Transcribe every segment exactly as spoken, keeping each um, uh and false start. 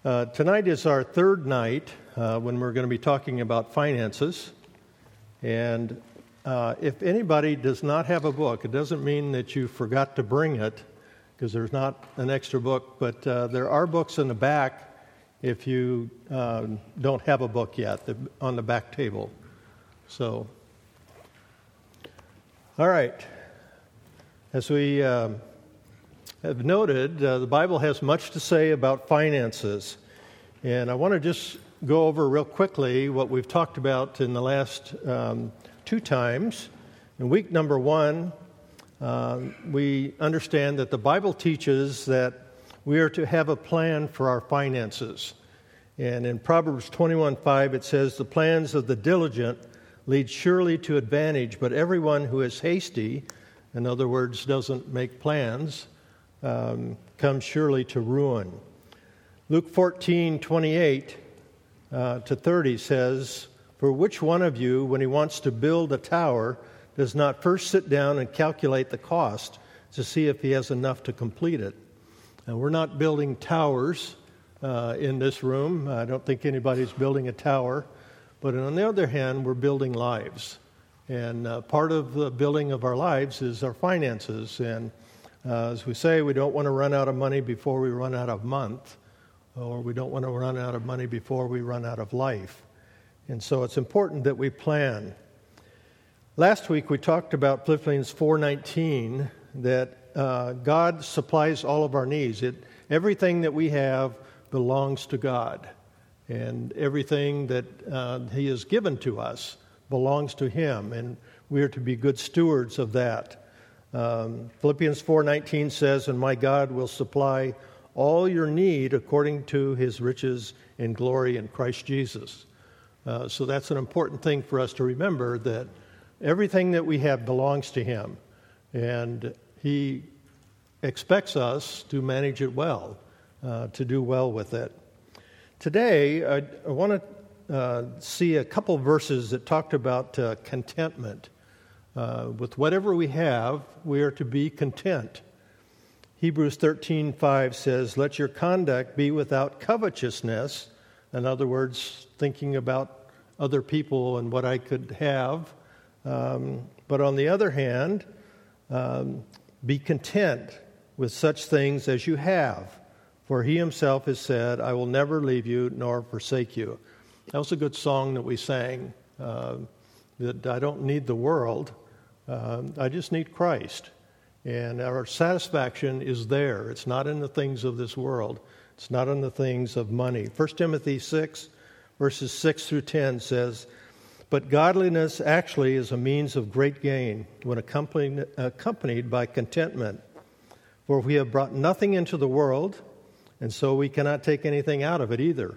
Uh, tonight is our third night uh, when we're going to be talking about finances. And uh, if anybody does not have a book, it doesn't mean that you forgot to bring it, because there's not an extra book, but uh, there are books in the back if you uh, don't have a book yet, the, on the back table. So, all right. As we uh, have noted, uh, the Bible has much to say about finances. And I want to just go over real quickly what we've talked about in the last um, two times. In week number one, uh, we understand that the Bible teaches that we are to have a plan for our finances. And in Proverbs twenty-one five, it says, "The plans of the diligent lead surely to advantage, but everyone who is hasty," in other words, doesn't make plans, um, comes surely to ruin. Luke fourteen twenty-eight uh, to thirty says, "For which one of you, when he wants to build a tower, does not first sit down and calculate the cost to see if he has enough to complete it?" And we're not building towers uh, in this room. I don't think anybody's building a tower. But on the other hand, we're building lives. And uh, part of the building of our lives is our finances. And uh, as we say, we don't want to run out of money before we run out of month, or we don't want to run out of money before we run out of life. And so it's important that we plan. Last week we talked about Philippians four nineteen, that uh, God supplies all of our needs. It, everything that we have belongs to God. And everything that uh, He has given to us belongs to Him, and we are to be good stewards of that. Um, Philippians four nineteen says, "And my God will supply all your need according to His riches in glory in Christ Jesus." Uh, so that's an important thing for us to remember, that everything that we have belongs to Him, and He expects us to manage it well, uh, to do well with it. Today, I, I want to uh, see a couple verses that talked about uh, contentment. Uh, with whatever we have, we are to be content. Hebrews thirteen five says, "Let your conduct be without covetousness." In other words, thinking about other people and what I could have. Um, but on the other hand, um, be content with such things as you have. For He Himself has said, "I will never leave you nor forsake you." That was a good song that we sang, uh, that I don't need the world, uh, I just need Christ. And our satisfaction is there. It's not in the things of this world. It's not in the things of money. First Timothy six, verses six through ten says, "But godliness actually is a means of great gain when accompanied, accompanied by contentment. For we have brought nothing into the world, and so we cannot take anything out of it either.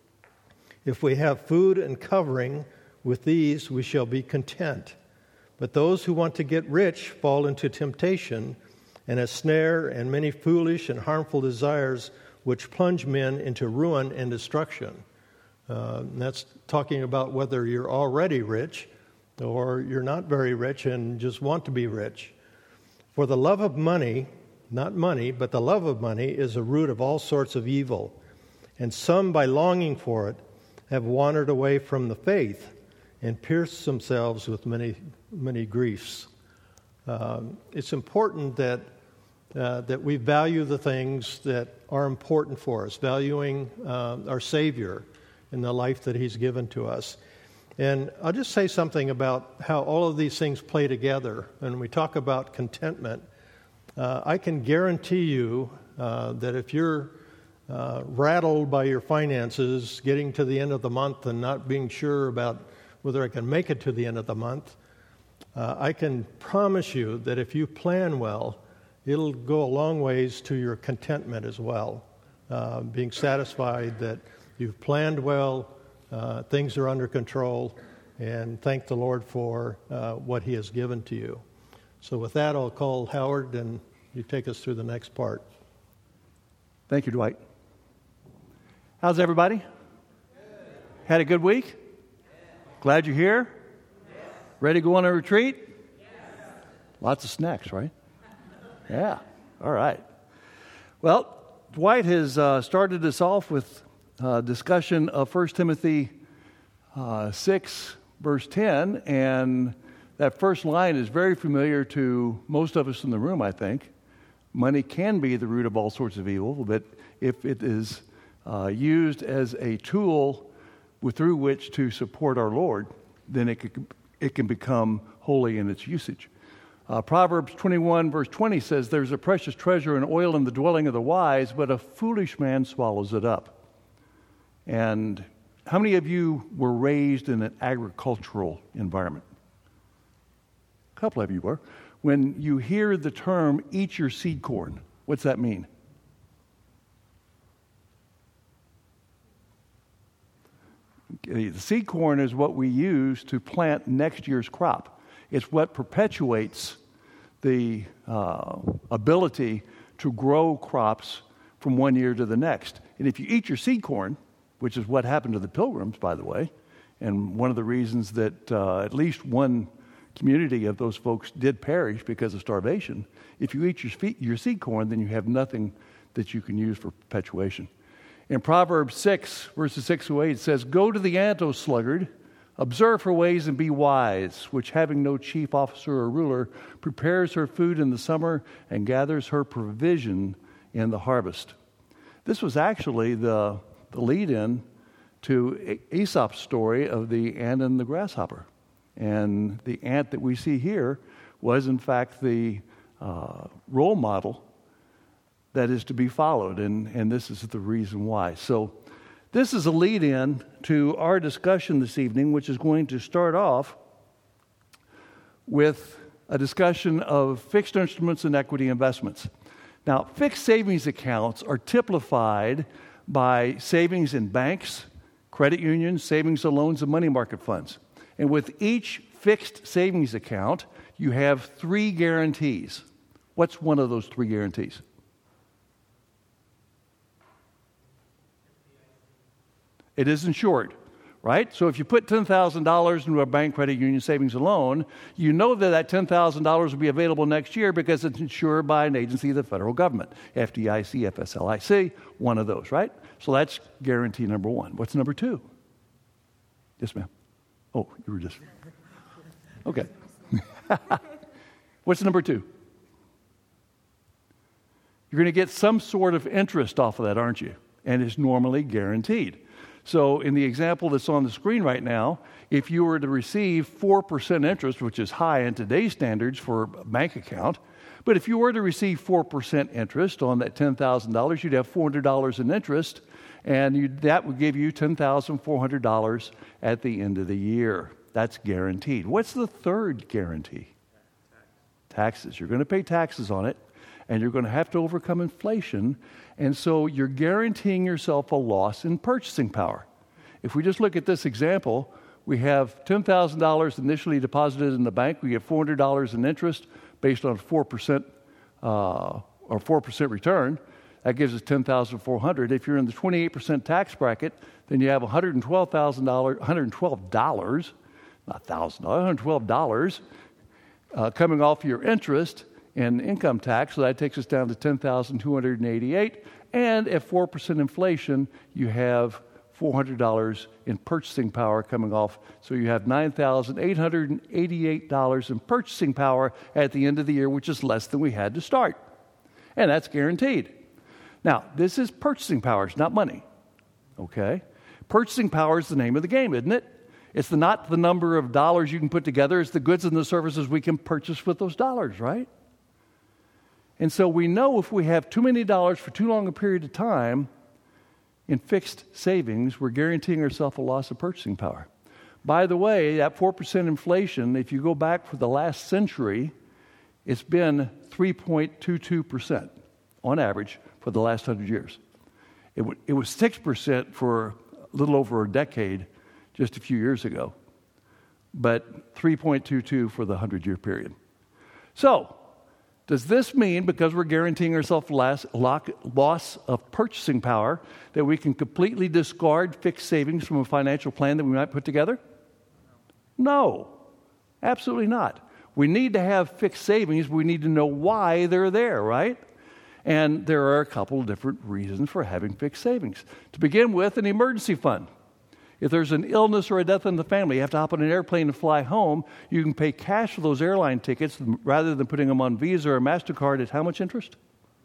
If we have food and covering, with these we shall be content. But those who want to get rich fall into temptation and a snare and many foolish and harmful desires, which plunge men into ruin and destruction." Uh, and that's talking about whether you're already rich or you're not very rich and just want to be rich. "For the love of money," not money, but the love of money, "is a root of all sorts of evil. And some, by longing for it, have wandered away from the faith and pierced themselves with many, many griefs." Um, it's important that uh, that we value the things that are important for us, valuing uh, our Savior and the life that He's given to us. And I'll just say something about how all of these things play together. And we talk about contentment. Uh, I can guarantee you uh, that if you're uh, rattled by your finances, getting to the end of the month and not being sure about whether I can make it to the end of the month, uh, I can promise you that if you plan well, it'll go a long ways to your contentment as well. Uh, being satisfied that you've planned well, uh, things are under control, and thank the Lord for uh, what He has given to you. So with that, I'll call Howard, and you take us through the next part. Thank you, Dwight. How's everybody? Good. Had a good week? Yes. Glad you're here? Yes. Ready to go on a retreat? Yes. Lots of snacks, right? Yeah. All right. Well, Dwight has uh, started us off with uh, discussion of First Timothy uh, six, verse ten, and that first line is very familiar to most of us in the room, I think. Money can be the root of all sorts of evil, but if it is uh, used as a tool with, through which to support our Lord, then it can, it can become holy in its usage. Uh, Proverbs twenty-one, verse twenty says, "There's a precious treasure and oil in the dwelling of the wise, but a foolish man swallows it up." And how many of you were raised in an agricultural environment? A couple of you were. When you hear the term, "eat your seed corn," what's that mean? Okay, the seed corn is what we use to plant next year's crop. It's what perpetuates the uh, ability to grow crops from one year to the next. And if you eat your seed corn, which is what happened to the Pilgrims, by the way, and one of the reasons that uh, at least one community of those folks did perish because of starvation. If you eat your, fe- your seed corn, then you have nothing that you can use for perpetuation. In Proverbs six, verses six to eight, it says, "Go to the ant, O sluggard, observe her ways and be wise, which having no chief officer or ruler, prepares her food in the summer and gathers her provision in the harvest." This was actually the, the lead-in to Aesop's story of the ant and the grasshopper. And the ant that we see here was, in fact, the uh, role model that is to be followed, and, and this is the reason why. So this is a lead-in to our discussion this evening, which is going to start off with a discussion of fixed instruments and equity investments. Now, fixed savings accounts are typified by savings in banks, credit unions, savings and loans, and money market funds. And with each fixed savings account, you have three guarantees. What's one of those three guarantees? It is insured, right? So if you put ten thousand dollars into a bank, credit union, savings and loan, you know that that ten thousand dollars will be available next year because it's insured by an agency of the federal government, F D I C, F S L I C, one of those, right? So that's guarantee number one. What's number two? Yes, ma'am. Oh, you were just... Okay. What's number two? You're going to get some sort of interest off of that, aren't you? And it's normally guaranteed. So in the example that's on the screen right now, if you were to receive four percent interest, which is high in today's standards for a bank account, but if you were to receive four percent interest on that ten thousand dollars, you'd have four hundred dollars in interest, and you, that would give you ten thousand four hundred dollars at the end of the year. That's guaranteed. What's the third guarantee? Taxes. You're going to pay taxes on it, and you're going to have to overcome inflation, and so you're guaranteeing yourself a loss in purchasing power. If we just look at this example, we have ten thousand dollars initially deposited in the bank. We get four hundred dollars in interest based on four percent uh, or four percent return. That gives us ten thousand four hundred dollars. If you're in the twenty-eight percent tax bracket, then you have one hundred twelve thousand dollars, one hundred twelve dollars, not one thousand dollars, one hundred twelve dollars uh, coming off your interest in income tax. So that takes us down to ten thousand two hundred eighty-eight dollars. And at four percent inflation, you have four hundred dollars in purchasing power coming off. So you have nine thousand eight hundred eighty-eight dollars in purchasing power at the end of the year, which is less than we had to start. And that's guaranteed. Now, this is purchasing power. It's not money, okay? Purchasing power is the name of the game, isn't it? It's the, not the number of dollars you can put together. It's the goods and the services we can purchase with those dollars, right? And so we know if we have too many dollars for too long a period of time in fixed savings, we're guaranteeing ourselves a loss of purchasing power. By the way, that four percent inflation, if you go back for the last century, it's been three point two two percent on average for the last one hundred years. It, w- it was six percent for a little over a decade just a few years ago, but three point two two for the hundred-year period. So, does this mean, because we're guaranteeing ourselves loss, loss of purchasing power, that we can completely discard fixed savings from a financial plan that we might put together? No, absolutely not. We need to have fixed savings. We need to know why they're there, right? And there are a couple of different reasons for having fixed savings. To begin with, an emergency fund. If there's an illness or a death in the family, you have to hop on an airplane and fly home, you can pay cash for those airline tickets rather than putting them on Visa or MasterCard at how much interest?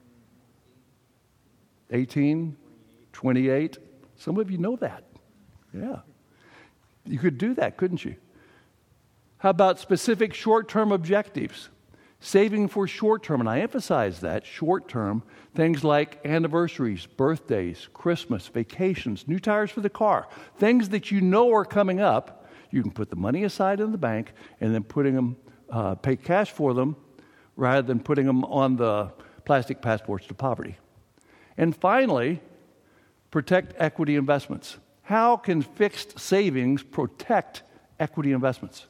eighteen, twenty-eight. Some of you know that. Yeah. You could do that, couldn't you? How about specific short-term objectives? Saving for short-term, and I emphasize that, short-term, things like anniversaries, birthdays, Christmas, vacations, new tires for the car, things that you know are coming up. You can put the money aside in the bank and then putting them, uh, pay cash for them rather than putting them on the plastic passports to poverty. And finally, protect equity investments. How can fixed savings protect equity investments?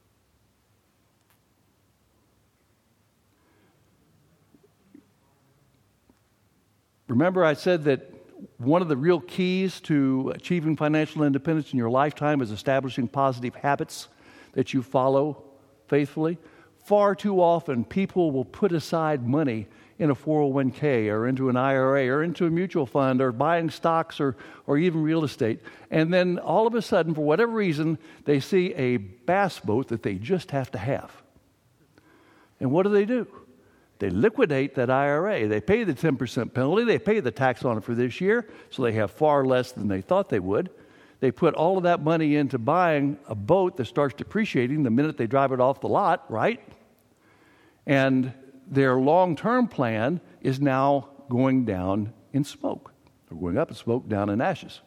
Remember, I said that one of the real keys to achieving financial independence in your lifetime is establishing positive habits that you follow faithfully. Far too often, people will put aside money in a four oh one k or into an I R A or into a mutual fund or buying stocks or, or even real estate. And then all of a sudden, for whatever reason, they see a bass boat that they just have to have. And what do they do? They liquidate that I R A. They pay the ten percent penalty. They pay the tax on it for this year, so they have far less than they thought they would. They put all of that money into buying a boat that starts depreciating the minute they drive it off the lot, right? And their long-term plan is now going down in smoke. They're going up in smoke, down in ashes.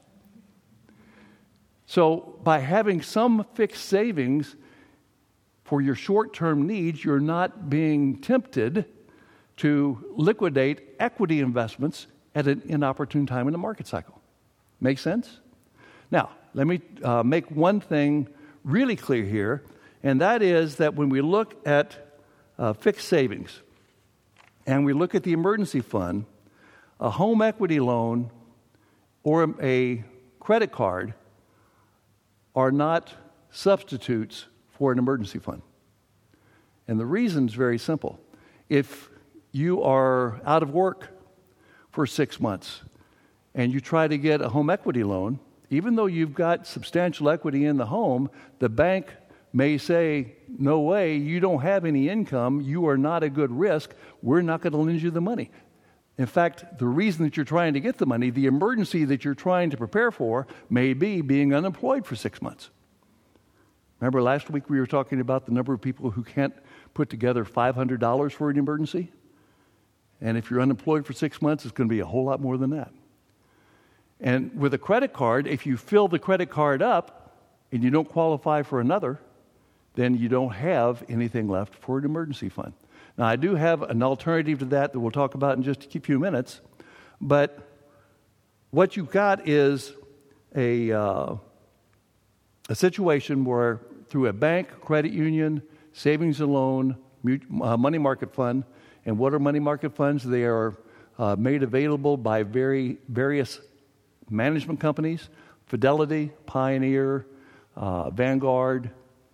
So by having some fixed savings for your short-term needs, you're not being tempted to liquidate equity investments at an inopportune time in the market cycle. Make sense? Now, let me uh, make one thing really clear here, and that is that when we look at uh, fixed savings and we look at the emergency fund, a home equity loan or a credit card are not substitutes for an emergency fund. And the reason is very simple. If you are out of work for six months and you try to get a home equity loan, even though you've got substantial equity in the home, the bank may say, no way, you don't have any income, you are not a good risk, we're not going to lend you the money. In fact, the reason that you're trying to get the money, the emergency that you're trying to prepare for, may be being unemployed for six months. Remember last week we were talking about the number of people who can't put together five hundred dollars for an emergency? And if you're unemployed for six months, it's going to be a whole lot more than that. And with a credit card, if you fill the credit card up and you don't qualify for another, then you don't have anything left for an emergency fund. Now, I do have an alternative to that that we'll talk about in just a few minutes, but what you've got is a, uh, a situation where through a bank, credit union, savings and loan, uh, money market fund, and what are money market funds? They are uh, made available by very various management companies, Fidelity, Pioneer, uh, Vanguard,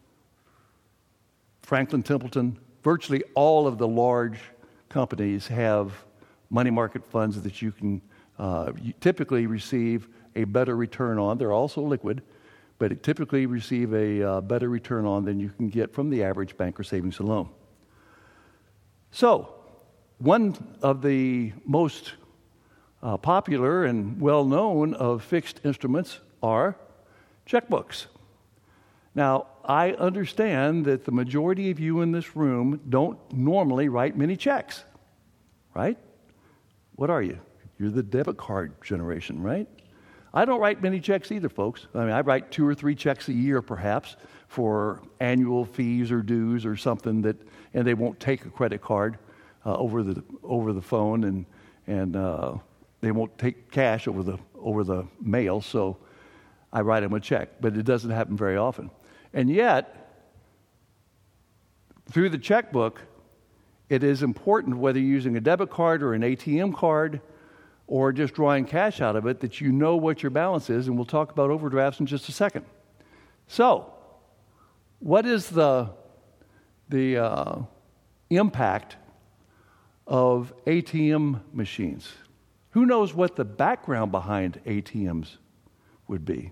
Franklin Templeton. Virtually all of the large companies have money market funds that you can uh, you typically receive a better return on. They're also liquid, but it typically receive a uh, better return on than you can get from the average bank or savings and loan. So, one of the most uh, popular and well-known of fixed instruments are checkbooks. Now, I understand that the majority of you in this room don't normally write many checks, right? What are you? You're the debit card generation, right? I don't write many checks either, folks. I mean, I write two or three checks a year, perhaps, for annual fees or dues or something that, and they won't take a credit card uh, over the over the phone, and and uh, they won't take cash over the over the mail. So I write them a check, but it doesn't happen very often. And yet, through the checkbook, it is important, whether you're using a debit card or an A T M card or just drawing cash out of it, that you know what your balance is, and we'll talk about overdrafts in just a second. So, what is the, the uh, impact of A T M machines. Who knows what the background behind A T Ms would be?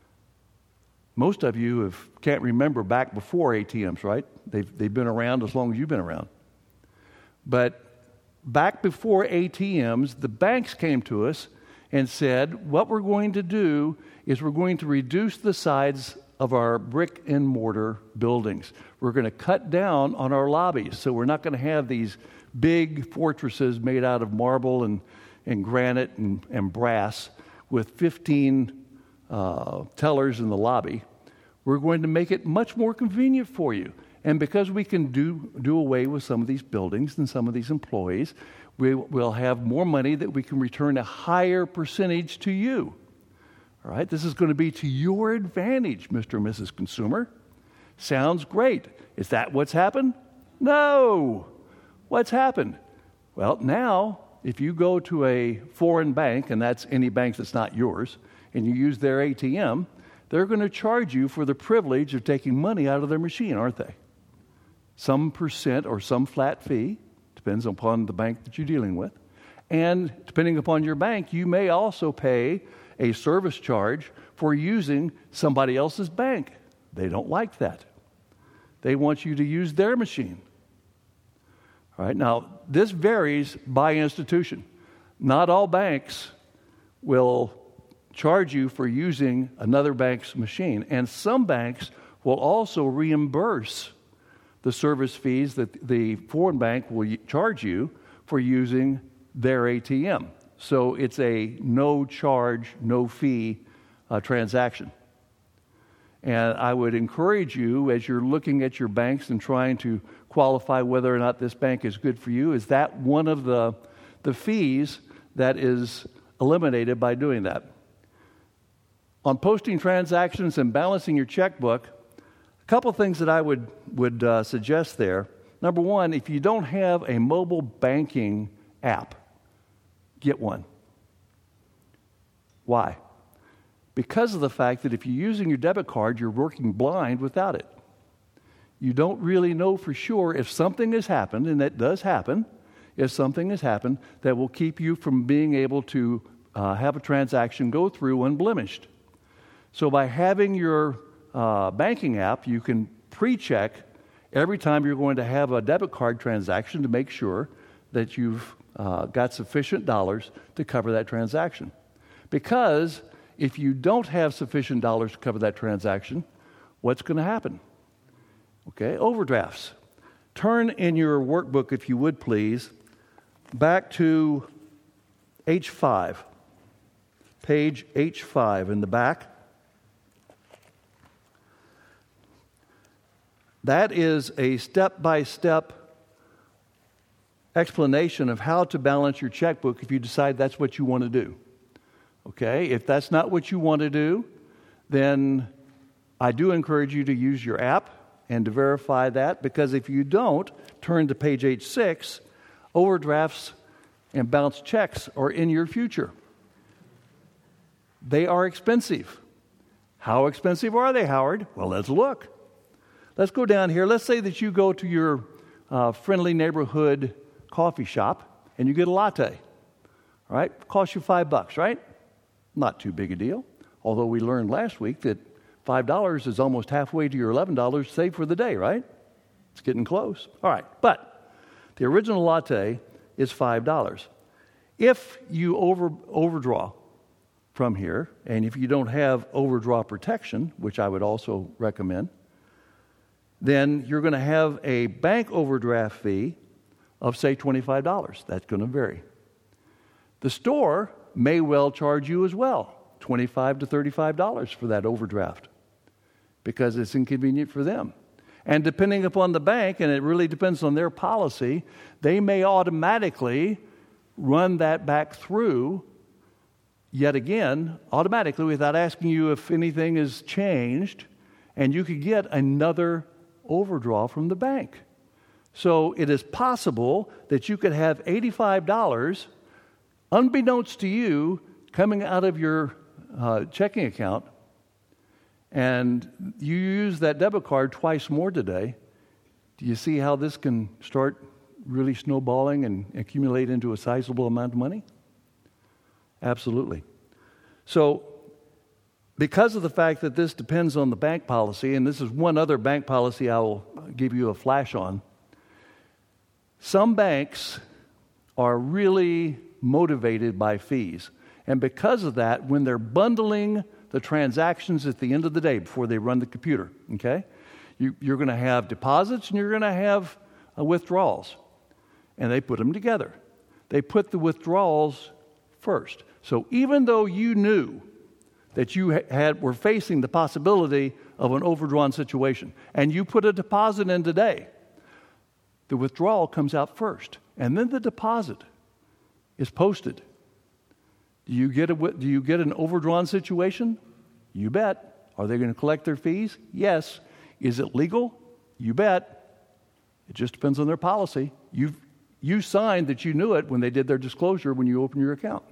Most of you have, can't remember back before A T Ms, right? They've, they've been around as long as you've been around. But back before A T Ms, the banks came to us and said, what we're going to do is we're going to reduce the size of our brick and mortar buildings. We're going to cut down on our lobbies. So we're not going to have these big fortresses made out of marble and, and granite and, and brass with fifteen uh, tellers in the lobby. We're going to make it much more convenient for you. And because we can do, do away with some of these buildings and some of these employees, we will have more money that we can return a higher percentage to you. All right, this is going to be to your advantage, Mister and Missus Consumer. Sounds great. Is that what's happened? No. What's happened? Well, now, if you go to a foreign bank, and that's any bank that's not yours, and you use their A T M, they're going to charge you for the privilege of taking money out of their machine, aren't they? Some percent or some flat fee, depends upon the bank that you're dealing with. And depending upon your bank, you may also pay a service charge for using somebody else's bank. They don't like that. They want you to use their machine. All right, now, this varies by institution. Not all banks will charge you for using another bank's machine, and some banks will also reimburse the service fees that the foreign bank will charge you for using their A T M. So it's a no charge, no fee uh, transaction. And I would encourage you, as you're looking at your banks and trying to qualify whether or not this bank is good for you, is that one of the, the fees that is eliminated by doing that. On posting transactions and balancing your checkbook, a couple things that I would, would uh, suggest there. Number one, if you don't have a mobile banking app, get one. Why? Because of the fact that if you're using your debit card, you're working blind without it. You don't really know for sure if something has happened, and that does happen, if something has happened that will keep you from being able to uh, have a transaction go through unblemished. So by having your uh, banking app, you can pre-check every time you're going to have a debit card transaction to make sure that you've uh, got sufficient dollars to cover that transaction. Because if you don't have sufficient dollars to cover that transaction, what's going to happen? Okay, overdrafts. Turn in your workbook, if you would please, back to H five. Page H five in the back. That is a step-by-step explanation of how to balance your checkbook if you decide that's what you want to do. Okay, if that's not what you want to do, then I do encourage you to use your app and to verify that, because if you don't, turn to page H six, overdrafts and bounced checks are in your future. They are expensive. How expensive are they, Howard? Well, let's look. Let's go down here. Let's say that you go to your uh, friendly neighborhood coffee shop and you get a latte. All right, costs you five bucks, right? Not too big a deal. Although we learned last week that five dollars is almost halfway to your eleven dollars saved for the day, right? It's getting close. All right, but the original latte is five dollars. If you over overdraw from here, and if you don't have overdraw protection, which I would also recommend, then you're going to have a bank overdraft fee of, say, twenty-five dollars. That's going to vary. The store may well charge you as well, twenty-five to thirty-five dollars for that overdraft, because it's inconvenient for them. And depending upon the bank, and it really depends on their policy, they may automatically run that back through, yet again, automatically without asking you if anything has changed, and you could get another overdraw from the bank. So it is possible that you could have eighty-five dollars, unbeknownst to you, coming out of your uh, checking account, and you use that debit card twice more today. Do you see how this can start really snowballing and accumulate into a sizable amount of money? Absolutely. So, because of the fact that this depends on the bank policy, and this is one other bank policy I will give you a flash on, some banks are really motivated by fees. And because of that, when they're bundling the transactions at the end of the day before they run the computer, okay, you, you're going to have deposits and you're going to have uh, withdrawals. And they put them together. They put the withdrawals first. So even though you knew that you had were facing the possibility of an overdrawn situation, and you put a deposit in today, the withdrawal comes out first, and then the deposit is posted. Do you get a do you get an overdrawn situation? You bet. Are they going to collect their fees? Yes. Is it legal? You bet. It just depends on their policy. You you signed that you knew it when they did their disclosure when you opened your account.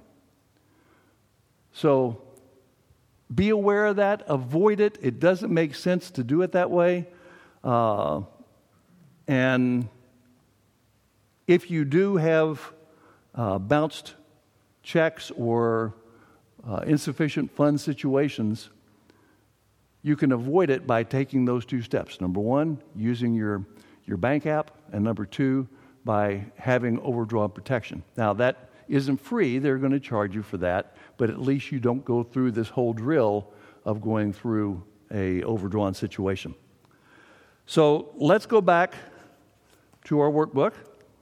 So be aware of that. Avoid it. It doesn't make sense to do it that way. Uh, and if you do have uh, bounced checks or uh, insufficient fund situations, you can avoid it by taking those two steps. Number one, using your, your bank app, and number two, by having overdrawn protection. Now, that isn't free. They're going to charge you for that, but at least you don't go through this whole drill of going through a overdrawn situation. So let's go back to our workbook.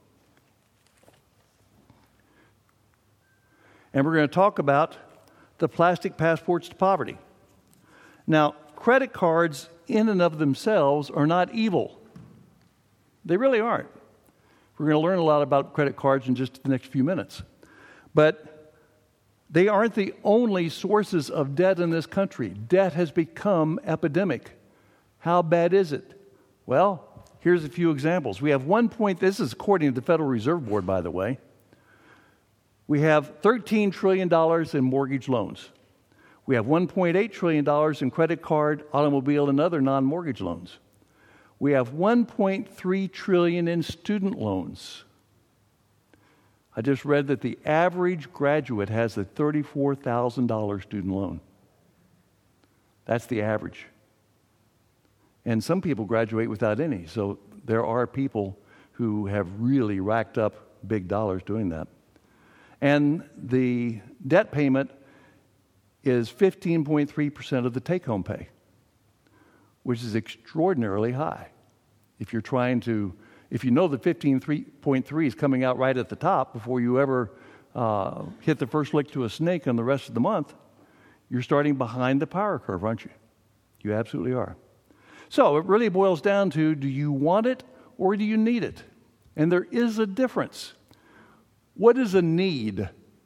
And we're going to talk about the plastic passports to poverty. Now, credit cards in and of themselves are not evil. They really aren't. We're going to learn a lot about credit cards in just the next few minutes. But they aren't the only sources of debt in this country. Debt has become epidemic. How bad is it? Well, here's a few examples. We have one point, this is according to the Federal Reserve Board, by the way. We have thirteen trillion dollars in mortgage loans. We have one point eight trillion dollars in credit card, automobile, and other non-mortgage loans. We have one point three trillion dollars in student loans. I just read that the average graduate has a thirty-four thousand dollars student loan. That's the average. And some people graduate without any. So there are people who have really racked up big dollars doing that. And the debt payment is fifteen point three percent of the take-home pay, which is extraordinarily high. If you're trying to, if you know that fifteen point three is coming out right at the top before you ever uh, hit the first lick to a snake on the rest of the month, you're starting behind the power curve, aren't you? You absolutely are. So it really boils down to, do you want it or do you need it? And there is a difference. What is a need?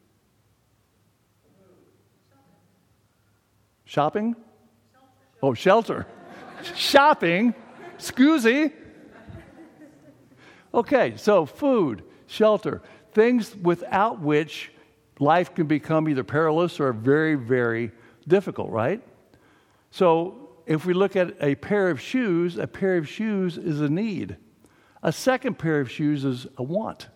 Shopping? Oh, shelter. Shopping? Scusi. Okay, so food, shelter, things without which life can become either perilous or very, very difficult, right? So if we look at a pair of shoes, a pair of shoes is a need. A second pair of shoes is a want.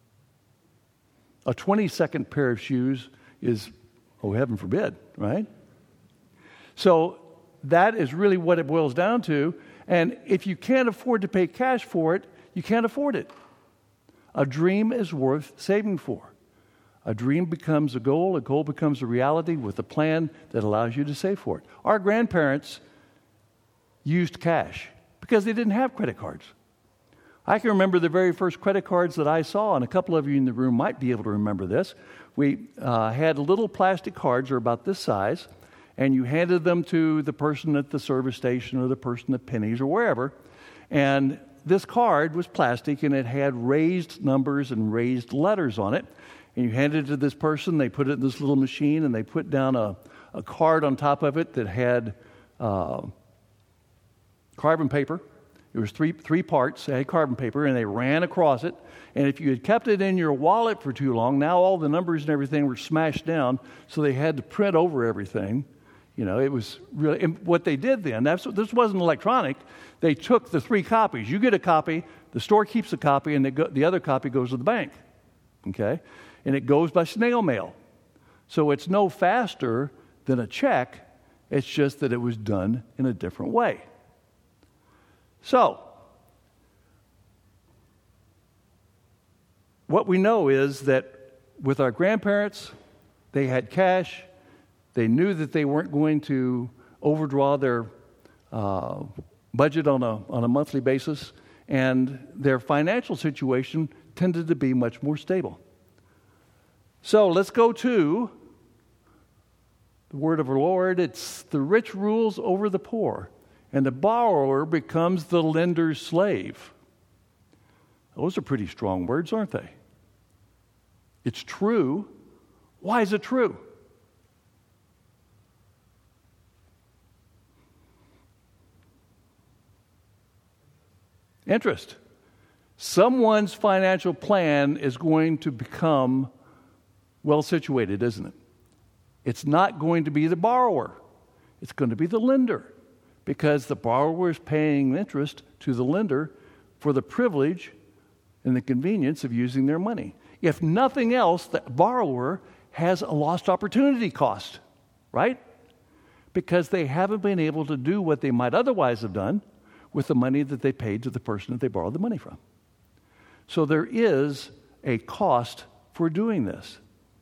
A twenty-second pair of shoes is, oh, heaven forbid, right? So that is really what it boils down to. And if you can't afford to pay cash for it, you can't afford it. A dream is worth saving for. A dream becomes a goal, a goal becomes a reality with a plan that allows you to save for it. Our grandparents used cash because they didn't have credit cards. I can remember the very first credit cards that I saw, and a couple of you in the room might be able to remember this. We uh, had little plastic cards, they're about this size, and you handed them to the person at the service station or the person at Penny's or wherever. And this card was plastic, and it had raised numbers and raised letters on it. And you handed it to this person, they put it in this little machine, and they put down a, a card on top of it that had uh, carbon paper. It was three three parts, it had carbon paper, and they ran across it. And if you had kept it in your wallet for too long, now all the numbers and everything were smashed down, so they had to print over everything You know, it was really, and what they did then, that's, this wasn't electronic. They took the three copies. You get a copy, the store keeps a copy, and they go, the other copy goes to the bank, okay? And it goes by snail mail. So it's no faster than a check. It's just that it was done in a different way. So, what we know is that with our grandparents, they had cash. They knew that they weren't going to overdraw their uh, budget on a, on a monthly basis, and their financial situation tended to be much more stable. So let's go to the word of our Lord. It's the rich rules over the poor, and the borrower becomes the lender's slave. Those are pretty strong words, aren't they? It's true. Why is it true? Interest. Someone's financial plan is going to become well situated, isn't it? It's not going to be the borrower. It's going to be the lender, because the borrower is paying interest to the lender for the privilege and the convenience of using their money. If nothing else, the borrower has a lost opportunity cost, right? Because they haven't been able to do what they might otherwise have done with the money that they paid to the person that they borrowed the money from. So there is a cost for doing this.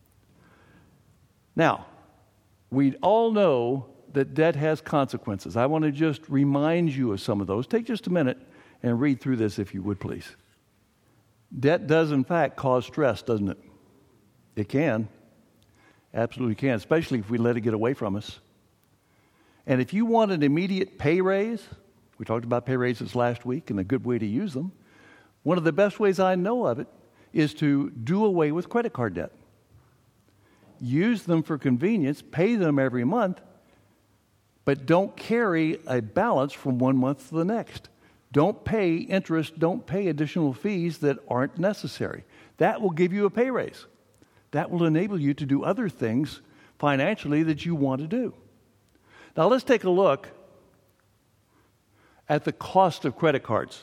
Now, we all know that debt has consequences. I want to just remind you of some of those. Take just a minute and read through this, if you would, please. Debt does, in fact, cause stress, doesn't it? It can. Absolutely can, especially if we let it get away from us. And if you want an immediate pay raise, we talked about pay raises last week and a good way to use them. One of the best ways I know of it is to do away with credit card debt. Use them for convenience, pay them every month, but don't carry a balance from one month to the next. Don't pay interest, don't pay additional fees that aren't necessary. That will give you a pay raise. That will enable you to do other things financially that you want to do. Now let's take a look at the cost of credit cards.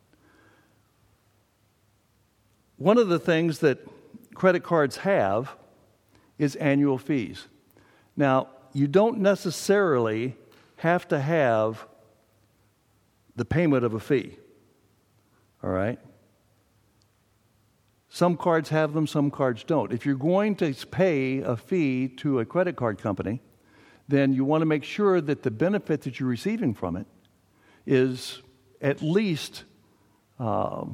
One of the things that credit cards have is annual fees. Now, you don't necessarily have to have the payment of a fee, all right? Some cards have them, some cards don't. If you're going to pay a fee to a credit card company, then you want to make sure that the benefit that you're receiving from it is at least um,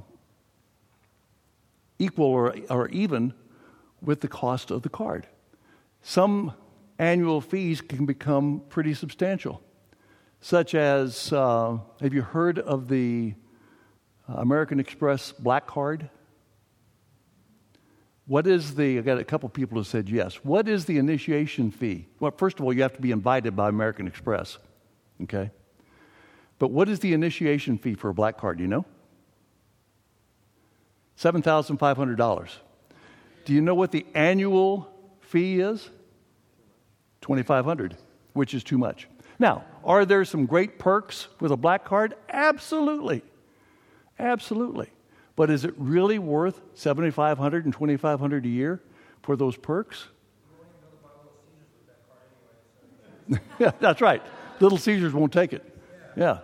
equal or, or even with the cost of the card. Some annual fees can become pretty substantial, such as, uh, have you heard of the American Express Black Card? What is the, I got a couple people who said yes. What is the initiation fee? Well, first of all, you have to be invited by American Express, okay? But what is the initiation fee for a Black Card, do you know? seven thousand five hundred dollars. Do you know what the annual fee is? twenty-five hundred dollars, which is too much. Now, are there some great perks with a Black Card? Absolutely. Absolutely. But is it really worth seven thousand five hundred dollars and twenty-five hundred dollars a year for those perks? Yeah, that's right. Little Caesars won't take it. Yeah.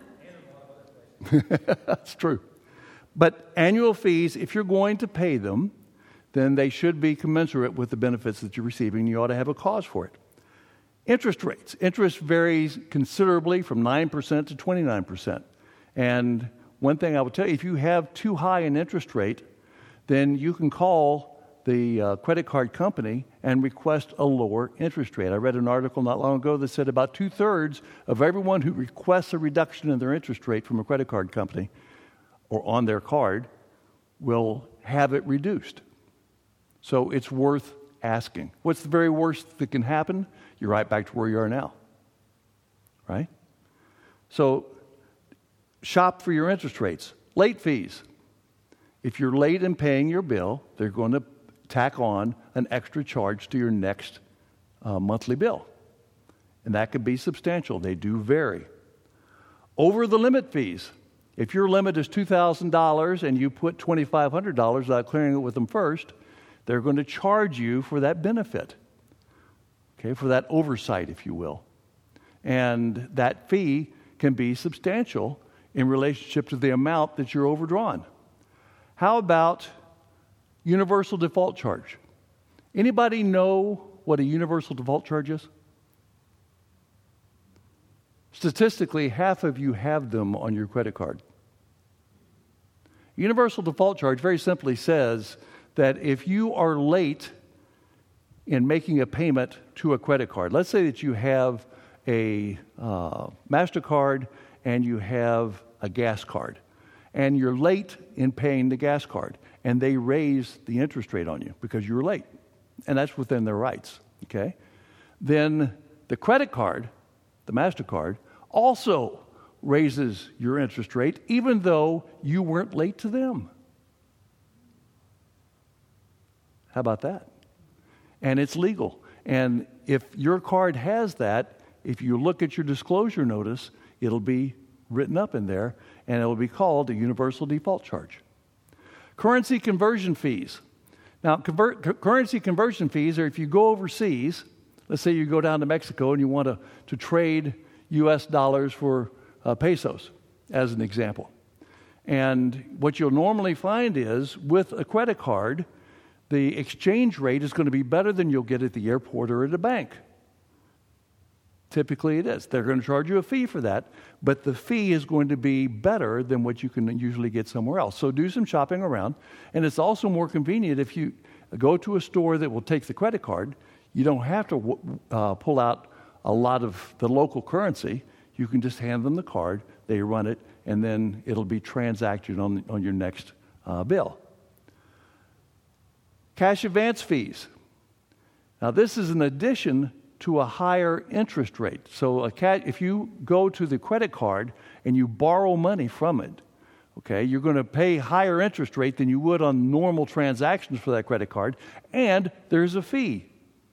That's true. But annual fees, if you're going to pay them, then they should be commensurate with the benefits that you're receiving. You ought to have a cause for it. Interest rates. Interest varies considerably from nine percent to twenty-nine percent. And one thing I will tell you, if you have too high an interest rate, then you can call the uh, credit card company and request a lower interest rate. I read an article not long ago that said about two-thirds of everyone who requests a reduction in their interest rate from a credit card company or on their card will have it reduced. So it's worth asking. What's the very worst that can happen? You're right back to where you are now, right? So shop for your interest rates. Late fees. If you're late in paying your bill, they're going to tack on an extra charge to your next uh, monthly bill. and that could be substantial. They do vary. Over the limit fees. If your limit is two thousand dollars and you put two thousand five hundred dollars without clearing it with them first, they're going to charge you for that benefit, okay, for that oversight, if you will. And that fee can be substantial in relationship to the amount that you're overdrawn. How about universal default charge? Anybody know what a universal default charge is? Statistically, half of you have them on your credit card. Universal default charge very simply says that if you are late in making a payment to a credit card, let's say that you have a uh, MasterCard and you have a gas card, and you're late in paying the gas card, and they raise the interest rate on you because you were late, and that's within their rights, okay? Then the credit card, the MasterCard, also raises your interest rate even though you weren't late to them. How about that? And it's legal. And if your card has that, if you look at your disclosure notice, it'll be written up in there, and it will be called a universal default charge. Currency conversion fees. Now, convert, cu- currency conversion fees are if you go overseas, let's say you go down to Mexico and you want to, to trade U S dollars for uh, pesos, as an example. And what you'll normally find is, with a credit card, the exchange rate is going to be better than you'll get at the airport or at a bank. Typically it is. They're going to charge you a fee for that, but the fee is going to be better than what you can usually get somewhere else. So do some shopping around, and it's also more convenient if you go to a store that will take the credit card. You don't have to uh, pull out a lot of the local currency. You can just hand them the card, they run it, and then it'll be transacted on, on your next uh, bill. Cash advance fees. Now, this is in addition to a higher interest rate. So a ca- if you go to the credit card and you borrow money from it, okay, you're going to pay higher interest rate than you would on normal transactions for that credit card, and there's a fee.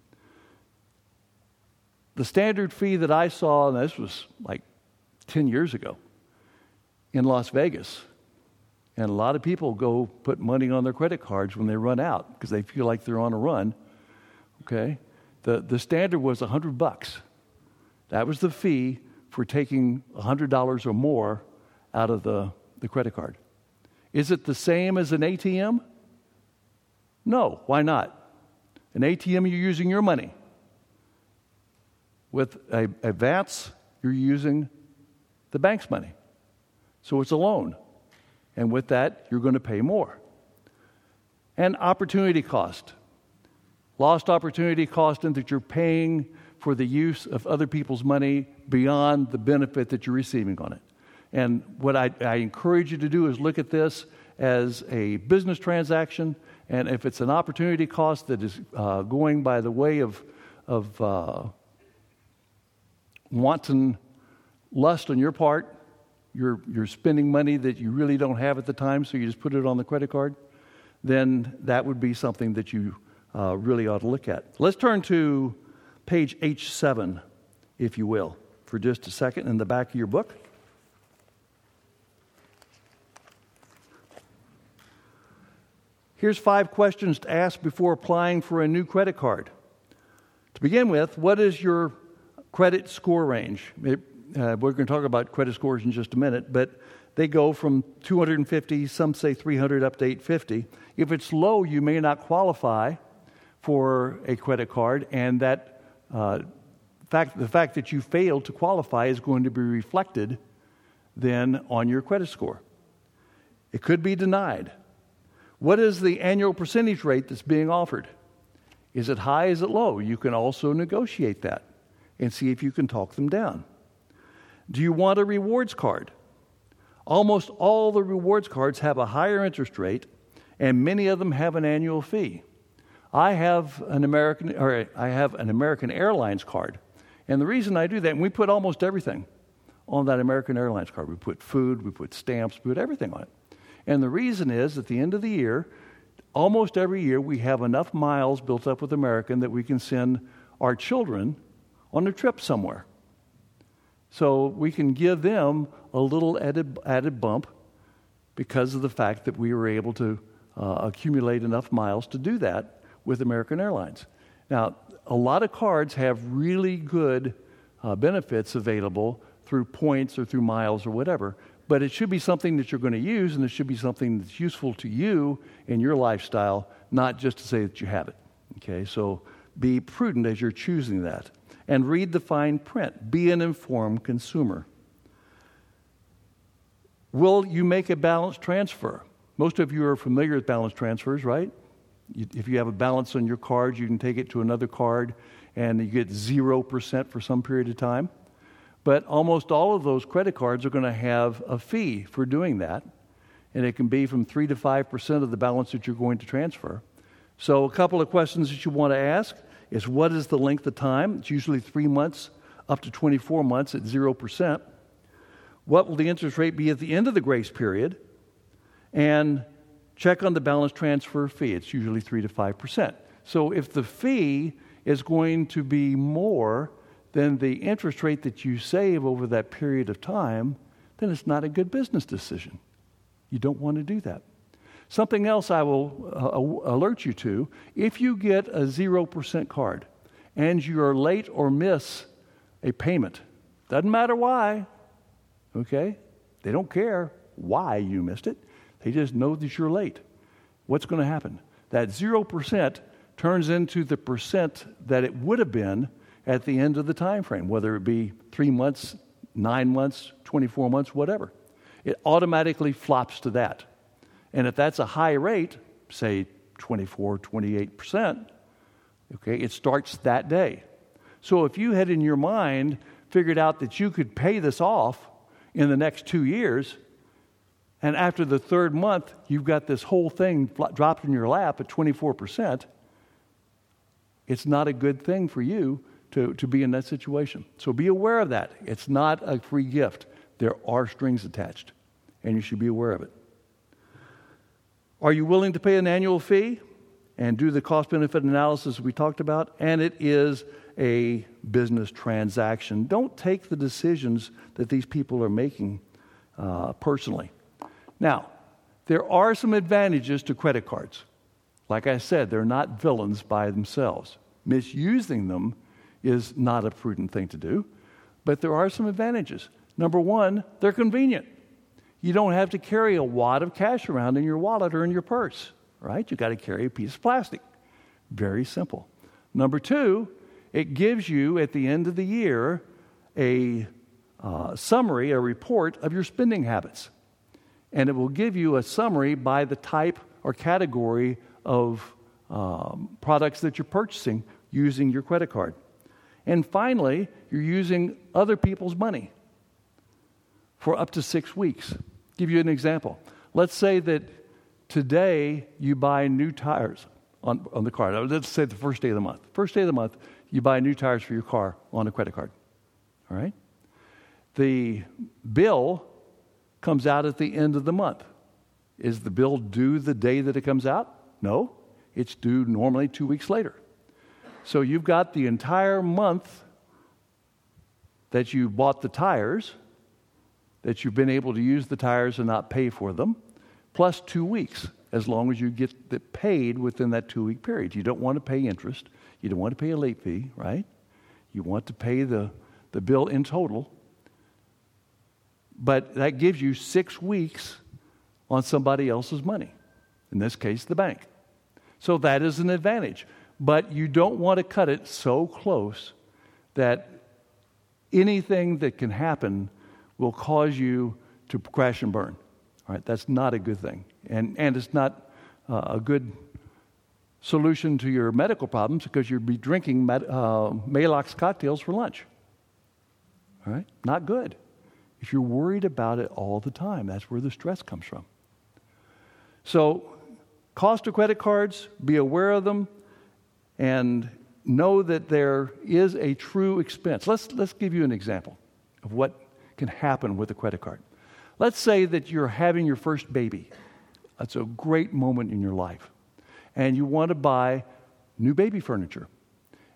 The standard fee that I saw, and this was like ten years ago, in Las Vegas, and a lot of people go put money on their credit cards when they run out because they feel like they're on a run, okay? The, the standard was one hundred bucks. That was the fee for taking one hundred dollars or more out of the, the credit card. Is it the same as an A T M? No, why not? An A T M, you're using your money. With a, a V A T S, you're using the bank's money. So it's a loan. And with that, you're going to pay more. And opportunity cost. Lost opportunity cost in that you're paying for the use of other people's money beyond the benefit that you're receiving on it. And what I, I encourage you to do is look at this as a business transaction, and if it's an opportunity cost that is uh, going by the way of, of uh, wanton lust on your part, you're, you're spending money that you really don't have at the time, so you just put it on the credit card, then that would be something that you uh, really ought to look at. Let's turn to page H seven, if you will, for just a second in the back of your book. Here's five questions to ask before applying for a new credit card. To begin with, what is your credit score range? It, uh, we're going to talk about credit scores in just a minute, but they go from two hundred fifty, some say three hundred, up to eight fifty. If it's low, you may not qualify for a credit card, and that uh, fact, the fact that you failed to qualify is going to be reflected then on your credit score. It could be denied. What is the annual percentage rate that's being offered? Is it high? Is it low? You can also negotiate that and see if you can talk them down. Do you want a rewards card? Almost all the rewards cards have a higher interest rate, and many of them have an annual fee. I have an American, or I have an American Airlines card, and the reason I do that, and we put almost everything on that American Airlines card. We put food, we put stamps, we put everything on it. And the reason is, at the end of the year, almost every year, we have enough miles built up with American that we can send our children on a trip somewhere. So we can give them a little added, added bump because of the fact that we were able to uh, accumulate enough miles to do that with American Airlines. Now, a lot of cards have really good uh, benefits available through points or through miles or whatever, but it should be something that you're going to use, and it should be something that's useful to you in your lifestyle, not just to say that you have it. Okay, so be prudent as you're choosing that. And read the fine print. Be an informed consumer. Will you make a balance transfer? Most of you are familiar with balance transfers, right? You, if you have a balance on your card, you can take it to another card, and you get zero percent for some period of time. But almost all of those credit cards are going to have a fee for doing that, and it can be from three to five percent of the balance that you're going to transfer. So a couple of questions that you want to ask is, what is the length of time? It's usually three months up to twenty-four months at zero percent. What will the interest rate be at the end of the grace period? And check on the balance transfer fee. It's usually three to five percent. So if the fee is going to be more than the interest rate that you save over that period of time, then it's not a good business decision. You don't want to do that. Something else I will uh, alert you to, if you get a zero percent card and you are late or miss a payment, doesn't matter why, okay? They don't care why you missed it. They just know that you're late. What's going to happen? That zero percent turns into the percent that it would have been at the end of the time frame, whether it be three months, nine months, twenty-four months, whatever. It automatically flops to that. And if that's a high rate, say twenty-four, twenty-eight percent, okay, it starts that day. So if you had in your mind figured out that you could pay this off in the next two years, and after the third month, you've got this whole thing dropped in your lap at twenty-four percent, it's not a good thing for you to, to be in that situation. So be aware of that. It's not a free gift. There are strings attached, and you should be aware of it. Are you willing to pay an annual fee and do the cost-benefit analysis we talked about? And it is a business transaction. Don't take the decisions that these people are making uh, personally. Now, there are some advantages to credit cards. Like I said, they're not villains by themselves. Misusing them is not a prudent thing to do, but there are some advantages. Number one, they're convenient. You don't have to carry a wad of cash around in your wallet or in your purse, right? You got to carry a piece of plastic. Very simple. Number two, it gives you at the end of the year a uh, summary, a report of your spending habits. And it will give you a summary by the type or category of um, products that you're purchasing using your credit card. And finally, you're using other people's money for up to six weeks. Give you an example. Let's say that today you buy new tires on, on the car. Let's say the first day of the month. First day of the month, you buy new tires for your car on a credit card. All right? The bill comes out at the end of the month. Is the bill due the day that it comes out? No. It's due normally two weeks later. So you've got the entire month that you bought the tires, that you've been able to use the tires and not pay for them, plus two weeks, as long as you get it paid within that two-week period. You don't want to pay interest. You don't want to pay a late fee, right? You want to pay the, the bill in total. But that gives you six weeks on somebody else's money, in this case, the bank. So that is an advantage. But you don't want to cut it so close that anything that can happen will cause you to crash and burn. All right, that's not a good thing. And, and it's not uh, a good solution to your medical problems because you'd be drinking med, uh, Maalox cocktails for lunch. All right, not good. If you're worried about it all the time, that's where the stress comes from. So, cost of credit cards, be aware of them, and know that there is a true expense. Let's, let's give you an example of what can happen with a credit card. Let's say that you're having your first baby. That's a great moment in your life. And you want to buy new baby furniture.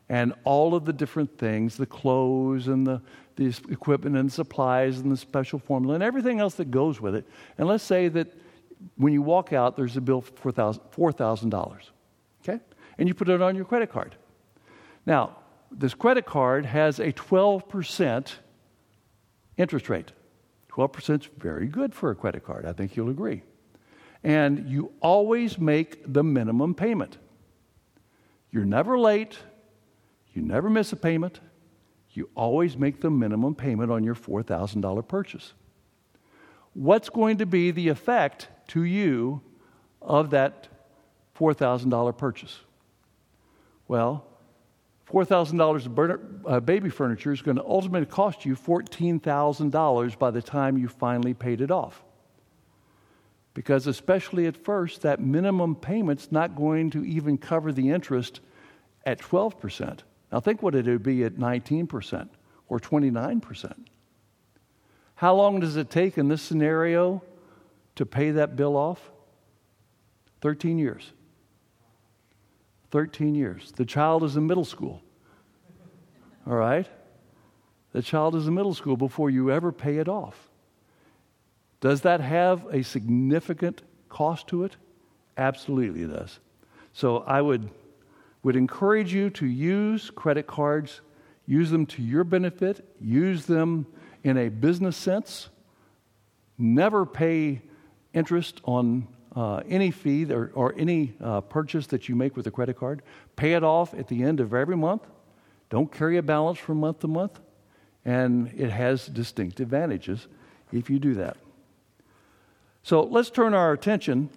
and all of the different things, the clothes and the, the equipment and supplies and the special formula and everything else that goes with it. And let's say that when you walk out, there's a bill for four thousand dollars, okay? And you put it on your credit card. Now, this credit card has a twelve percent interest rate. twelve percent is very good for a credit card. I think you'll agree. And you always make the minimum payment. You're never late. You never miss a payment. You always make the minimum payment on your four thousand dollars purchase. What's going to be the effect to you of that four thousand dollars purchase? Well, four thousand dollars of burner, uh, baby furniture is going to ultimately cost you fourteen thousand dollars by the time you finally paid it off. Because especially at first, that minimum payment's not going to even cover the interest at twelve percent. Now think what it would be at nineteen percent or twenty-nine percent. How long does it take in this scenario to pay that bill off? thirteen years. thirteen years. The child is in middle school. All right? The child is in middle school before you ever pay it off. Does that have a significant cost to it? Absolutely it does. So I would, would encourage you to use credit cards, use them to your benefit, use them in a business sense. Never pay interest on uh, any fee or, or any uh, purchase that you make with a credit card. Pay it off at the end of every month. Don't carry a balance from month to month. And it has distinct advantages if you do that. So let's turn our attention.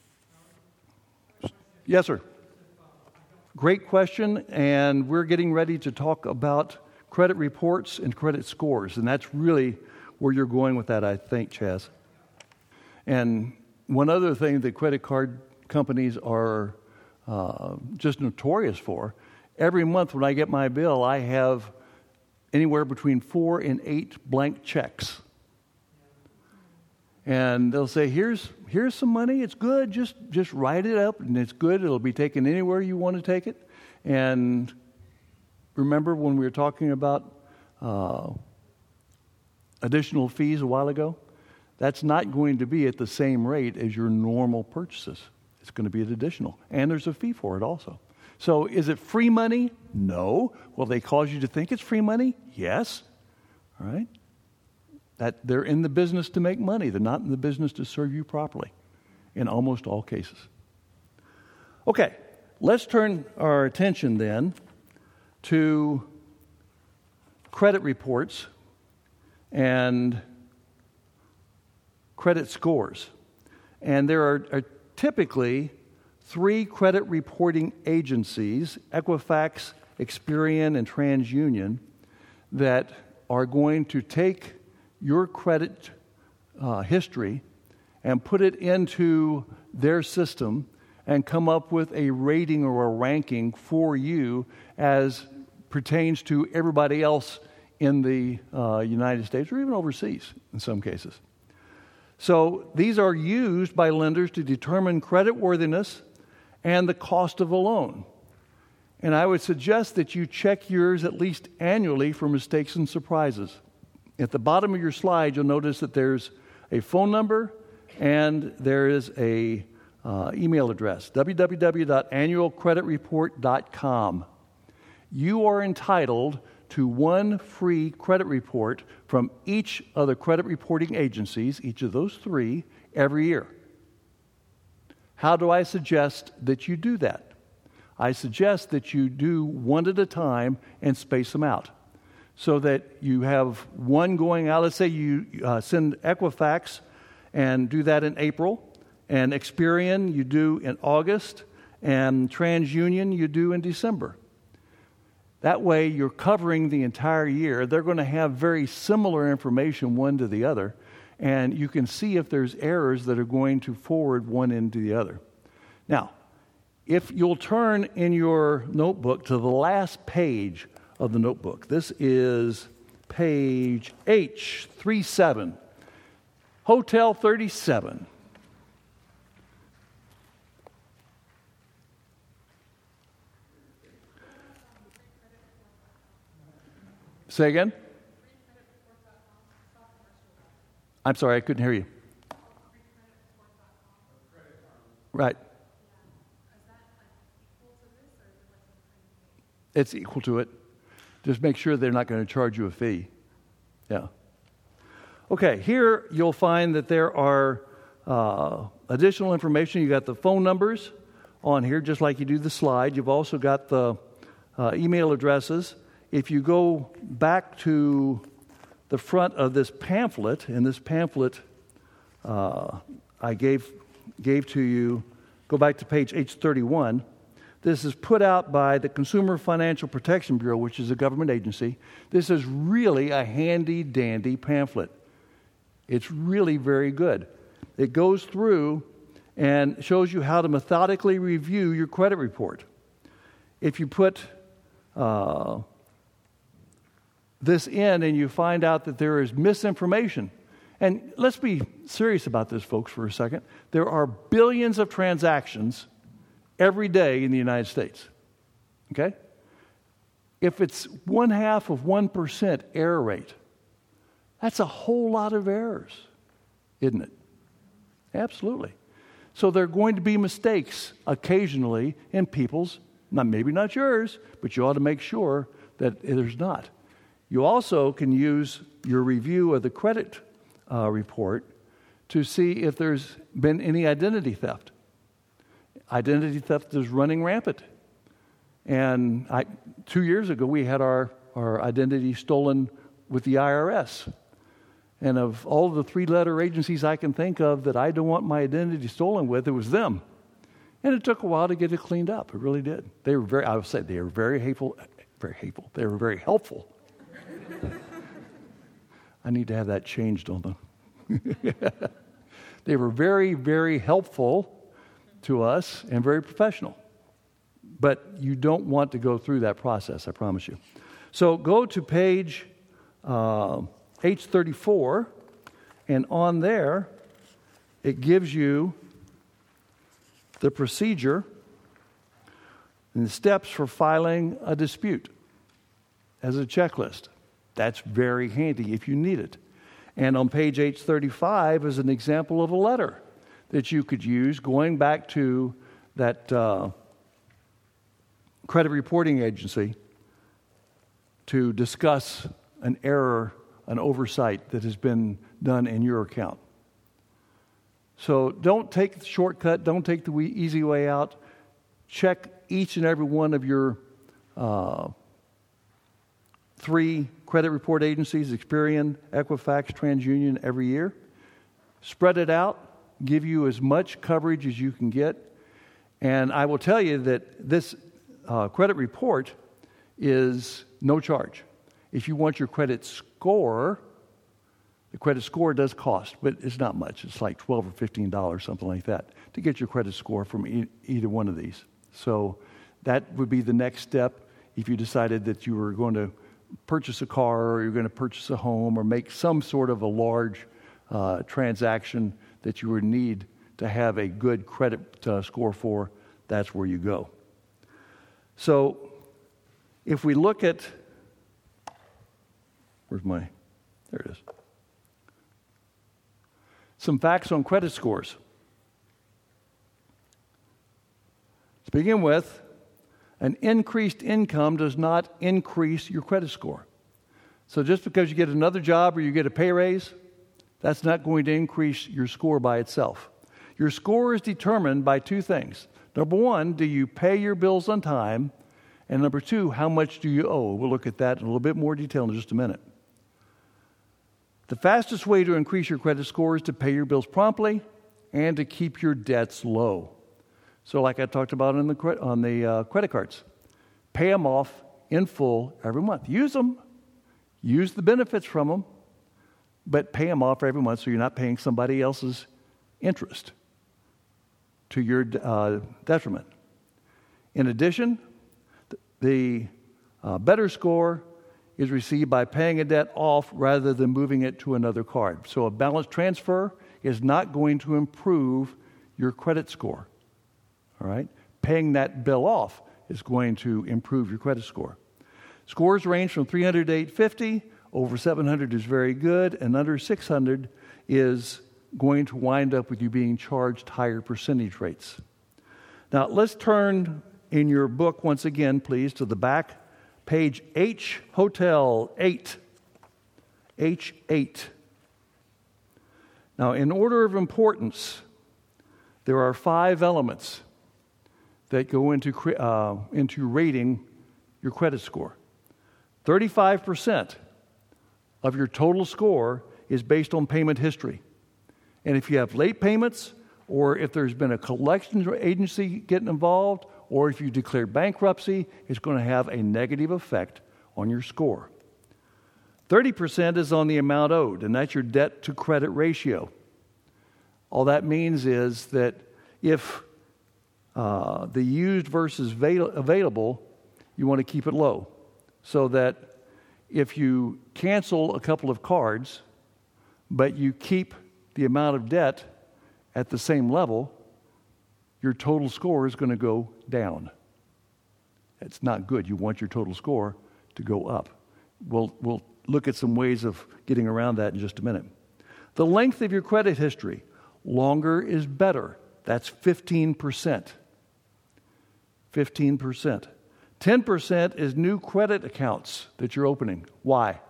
Yes, sir. Great question. And we're getting ready to talk about credit reports and credit scores. And that's really where you're going with that, I think, Chaz. And one other thing that credit card companies are uh, just notorious for, every month when I get my bill, I have anywhere between four and eight blank checks. And they'll say, here's here's some money, it's good, just, just write it up, and it's good, it'll be taken anywhere you want to take it. And remember when we were talking about uh, additional fees a while ago? That's not going to be at the same rate as your normal purchases. It's going to be an additional. And there's a fee for it also. So is it free money? No. Will they cause you to think it's free money? Yes. All right? That they're in the business to make money. They're not in the business to serve you properly in almost all cases. Okay, let's turn our attention then to credit reports and credit scores. And there are, are typically three credit reporting agencies, Equifax, Experian, and TransUnion, that are going to take your credit uh, history and put it into their system and come up with a rating or a ranking for you as pertains to everybody else in the uh, United States or even overseas in some cases. So these are used by lenders to determine creditworthiness and the cost of a loan. And I would suggest that you check yours at least annually for mistakes and surprises. At the bottom of your slide, you'll notice that there's a phone number and there is a uh, email address, w w w dot annual credit report dot com. You are entitled to one free credit report from each of the credit reporting agencies, each of those three, every year. How do I suggest that you do that? I suggest that you do one at a time and space them out so that you have one going out. Let's say you uh, send Equifax and do that in April, and Experian you do in August, and TransUnion you do in December. That way you're covering the entire year. They're going to have very similar information one to the other, and you can see if there's errors that are going to forward one into the other. Now, if you'll turn in your notebook to the last page of the notebook. This is page H thirty-seven, Hotel thirty-seven. Say again? I'm sorry, I couldn't hear you. Right. It's equal to it. Just make sure they're not going to charge you a fee. Yeah. Okay, here you'll find that there are uh, additional information. You got the phone numbers on here, just like you do the slide. You've also got the uh, email addresses. If you go back to the front of this pamphlet, and this pamphlet uh, I gave gave to you, go back to page H thirty-one. This is put out by the Consumer Financial Protection Bureau, which is a government agency. This is really a handy-dandy pamphlet. It's really very good. It goes through and shows you how to methodically review your credit report. If you put uh, this in and you find out that there is misinformation, and let's be serious about this, folks, for a second. There are billions of transactions every day in the United States. Okay? If it's one half of one percent error rate, that's a whole lot of errors, isn't it? Absolutely. So there are going to be mistakes occasionally in people's, not maybe not yours, but you ought to make sure that there's not. You also can use your review of the credit uh, report to see if there's been any identity theft. Identity theft is running rampant. And I, two years ago, we had our, our identity stolen with the I R S. And of all the three-letter agencies I can think of that I don't want my identity stolen with, it was them. And it took a while to get it cleaned up. It really did. They were very, I would say, they were very hateful, very hateful. They were very helpful. I need to have that changed on them. They were very, very helpful to us and very professional. But you don't want to go through that process, I promise you. So go to page uh, H thirty-four, and on there, it gives you the procedure and the steps for filing a dispute as a checklist. That's very handy if you need it. And on page H thirty-five is an example of a letter that you could use going back to that uh, credit reporting agency to discuss an error, an oversight that has been done in your account. So don't take the shortcut, don't take the easy way out. Check each and every one of your uh, three credit report agencies, Experian, Equifax, TransUnion, every year. Spread it out. Give you as much coverage as you can get. And I will tell you that this uh, credit report is no charge. If you want your credit score, the credit score does cost, but it's not much. It's like twelve or fifteen dollars, something like that, to get your credit score from e- either one of these. So that would be the next step if you decided that you were going to purchase a car or you're going to purchase a home or make some sort of a large uh, transaction that you would need to have a good credit uh, score for. That's where you go. So if we look at, where's my, there it is. Some facts on credit scores. To begin with, an increased income does not increase your credit score. So just because you get another job or you get a pay raise, that's not going to increase your score by itself. Your score is determined by two things. Number one, do you pay your bills on time? And number two, how much do you owe? We'll look at that in a little bit more detail in just a minute. The fastest way to increase your credit score is to pay your bills promptly and to keep your debts low. So like I talked about on the, on the uh, credit cards, pay them off in full every month. Use them. Use the benefits from them, but pay them off every month so you're not paying somebody else's interest to your uh, detriment. In addition, the uh, better score is received by paying a debt off rather than moving it to another card. So a balance transfer is not going to improve your credit score. All right? Paying that bill off is going to improve your credit score. Scores range from three hundred to eight fifty. Over seven hundred is very good, and under six hundred is going to wind up with you being charged higher percentage rates. Now, let's turn in your book once again, please, to the back, page H, Hotel eight. H eight. Now, in order of importance, there are five elements that go into, uh, into rating your credit score. thirty-five percent of your total score is based on payment history. And if you have late payments, or if there's been a collection agency getting involved, or if you declare bankruptcy, it's going to have a negative effect on your score. thirty percent is on the amount owed, and that's your debt to credit ratio. All that means is that if uh, the used versus avail- available, you want to keep it low, so that if you cancel a couple of cards, but you keep the amount of debt at the same level, your total score is going to go down. It's not good. You want your total score to go up. We'll, we'll look at some ways of getting around that in just a minute. The length of your credit history, longer is better. That's fifteen percent. fifteen percent. ten percent is new credit accounts that you're opening. Why?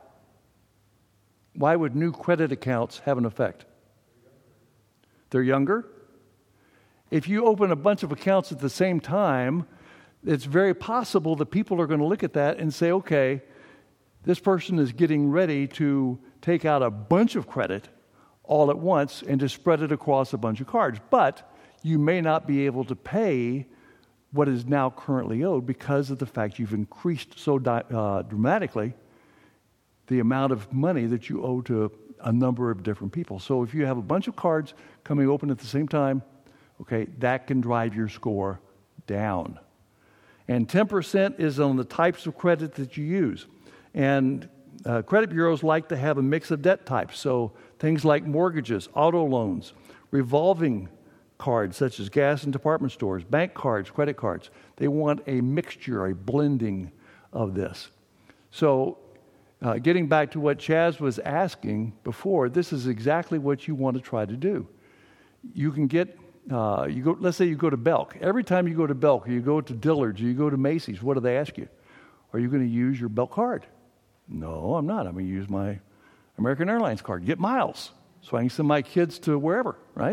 Why would new credit accounts have an effect? They're younger. If you open a bunch of accounts at the same time, it's very possible that people are going to look at that and say, okay, this person is getting ready to take out a bunch of credit all at once and to spread it across a bunch of cards. But you may not be able to pay what is now currently owed because of the fact you've increased so di- uh, dramatically the amount of money that you owe to a number of different people. So if you have a bunch of cards coming open at the same time, okay, that can drive your score down. And ten percent is on the types of credit that you use. And uh, credit bureaus like to have a mix of debt types. So things like mortgages, auto loans, revolving cards such as gas and department stores, bank cards, credit cards. They want a mixture, a blending of this. So uh, getting back to what Chaz was asking before, this is exactly what you want to try to do. You can get, uh, you go. let's say you go to Belk. Every time you go to Belk, or you go to Dillard's, or you go to Macy's, what do they ask you? Are you going to use your Belk card? No, I'm not. I'm going to use my American Airlines card. Get miles so I can send my kids to wherever, right?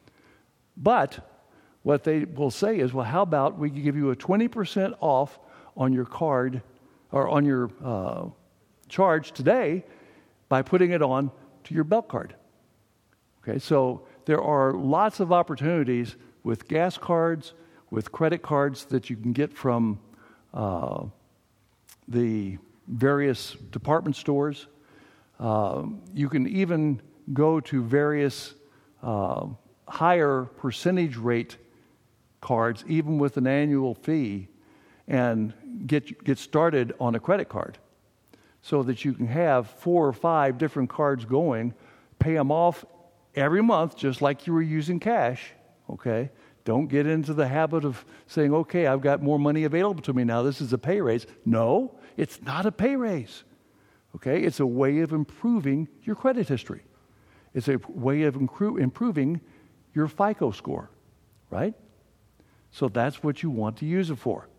But what they will say is, well, how about we give you a twenty percent off on your card or on your uh, charge today by putting it on to your Belk card. Okay, so there are lots of opportunities with gas cards, with credit cards that you can get from uh, the various department stores. Uh, you can even go to various uh, higher percentage rate cards, even with an annual fee, and get get started on a credit card so that you can have four or five different cards going, pay them off every month just like you were using cash, okay? Don't get into the habit of saying, okay, I've got more money available to me now. This is a pay raise. No, it's not a pay raise, okay? It's a way of improving your credit history. It's a way of incru- improving your FICO score, right? So that's what you want to use it for.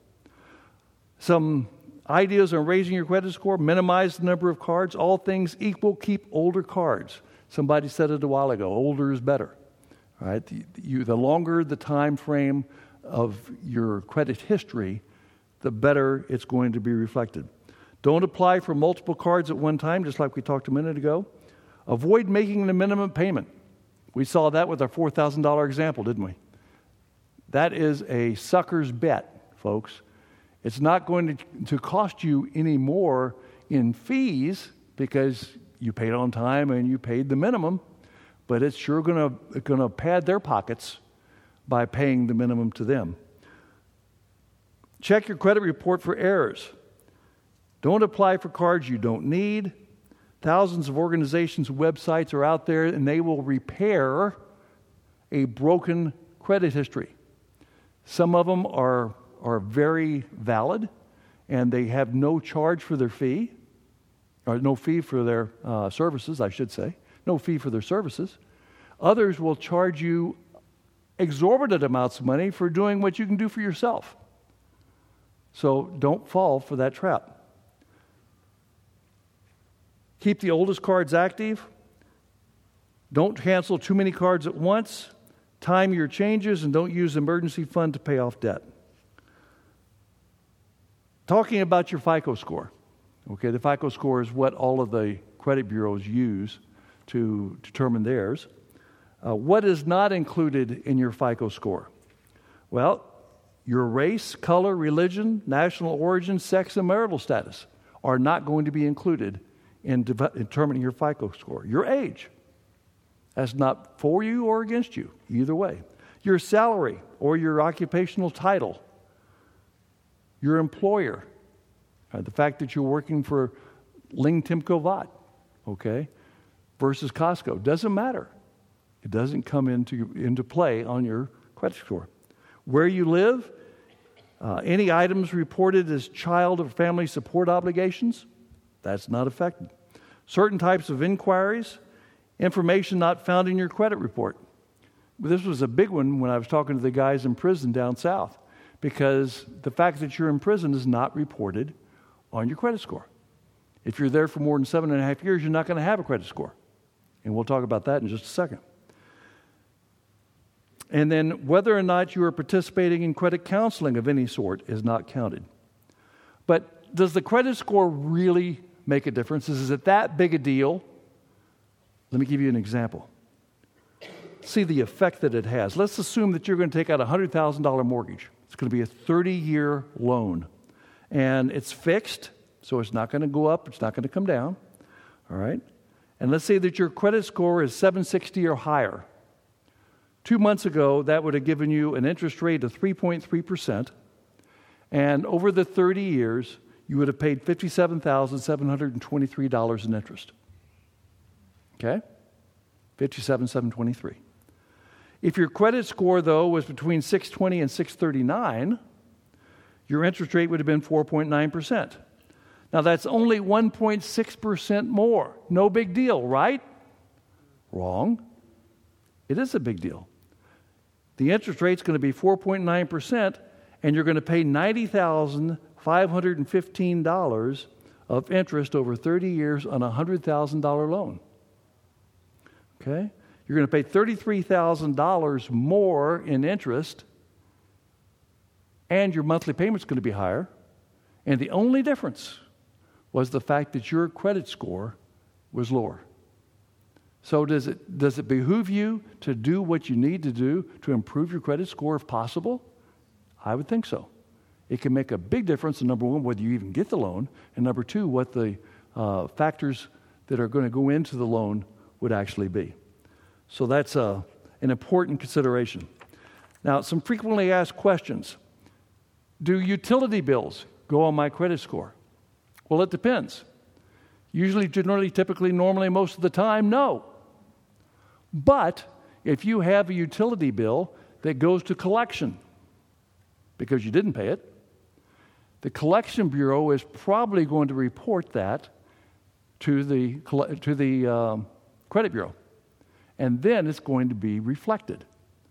Some ideas on raising your credit score: minimize the number of cards. All things equal, keep older cards. Somebody said it a while ago, older is better. All right? The, you, the longer the time frame of your credit history, the better it's going to be reflected. Don't apply for multiple cards at one time, just like we talked a minute ago. Avoid making the minimum payment. We saw that with our four thousand dollars example, didn't we? That is a sucker's bet, folks. It's not going to, to cost you any more in fees because you paid on time and you paid the minimum, but it's sure going to going to pad their pockets by paying the minimum to them. Check your credit report for errors. Don't apply for cards you don't need. Thousands of organizations' websites are out there, and they will repair a broken credit history. Some of them are, are very valid, and they have no charge for their fee, or no fee for their uh, services, I should say, no fee for their services. Others will charge you exorbitant amounts of money for doing what you can do for yourself. So don't fall for that trap. Keep the oldest cards active. Don't cancel too many cards at once. Time your changes and don't use emergency fund to pay off debt. Talking about your FICO score. Okay, the FICO score is what all of the credit bureaus use to determine theirs. Uh, what is not included in your FICO score? Well, your race, color, religion, national origin, sex, and marital status are not going to be included in de- determining your FICO score. Your age. That's not for you or against you, either way. Your salary or your occupational title. Your employer. Uh, the fact that you're working for Ling Timco Vat, okay, versus Costco. Doesn't matter. It doesn't come into, into play on your credit score. Where you live, uh, any items reported as child or family support obligations, that's not affected. Certain types of inquiries, information not found in your credit report. This was a big one when I was talking to the guys in prison down south, because the fact that you're in prison is not reported on your credit score. If you're there for more than seven and a half years, you're not going to have a credit score. And we'll talk about that in just a second. And then whether or not you are participating in credit counseling of any sort is not counted. But does the credit score really make a difference? Is it that big a deal? Let me give you an example. See the effect that it has. Let's assume that you're going to take out a one hundred thousand dollars mortgage. It's going to be a thirty-year loan. And it's fixed, so it's not going to go up, it's not going to come down. All right? And let's say that your credit score is seven sixty or higher. Two months ago, that would have given you an interest rate of three point three percent. And over the thirty years, you would have paid fifty-seven thousand seven hundred twenty-three dollars in interest. Okay? fifty-seven thousand seven hundred twenty-three dollars. If your credit score, though, was between six twenty and six thirty-nine, your interest rate would have been four point nine percent. Now, that's only one point six percent more. No big deal, right? Wrong. It is a big deal. The interest rate's going to be four point nine percent, and you're going to pay ninety thousand five hundred fifteen dollars of interest over thirty years on a one hundred thousand dollars loan. Okay? You're going to pay thirty-three thousand dollars more in interest, and your monthly payment's going to be higher. And the only difference was the fact that your credit score was lower. So does it does it behoove you to do what you need to do to improve your credit score if possible? I would think so. It can make a big difference in, number one, whether you even get the loan, and number two, what the uh, factors that are going to go into the loan would actually be. So that's uh, an important consideration. Now, some frequently asked questions. Do utility bills go on my credit score? Well, it depends. Usually, generally, typically, normally, most of the time, no. But if you have a utility bill that goes to collection because you didn't pay it, the collection bureau is probably going to report that to the to the um, credit bureau, and then it's going to be reflected.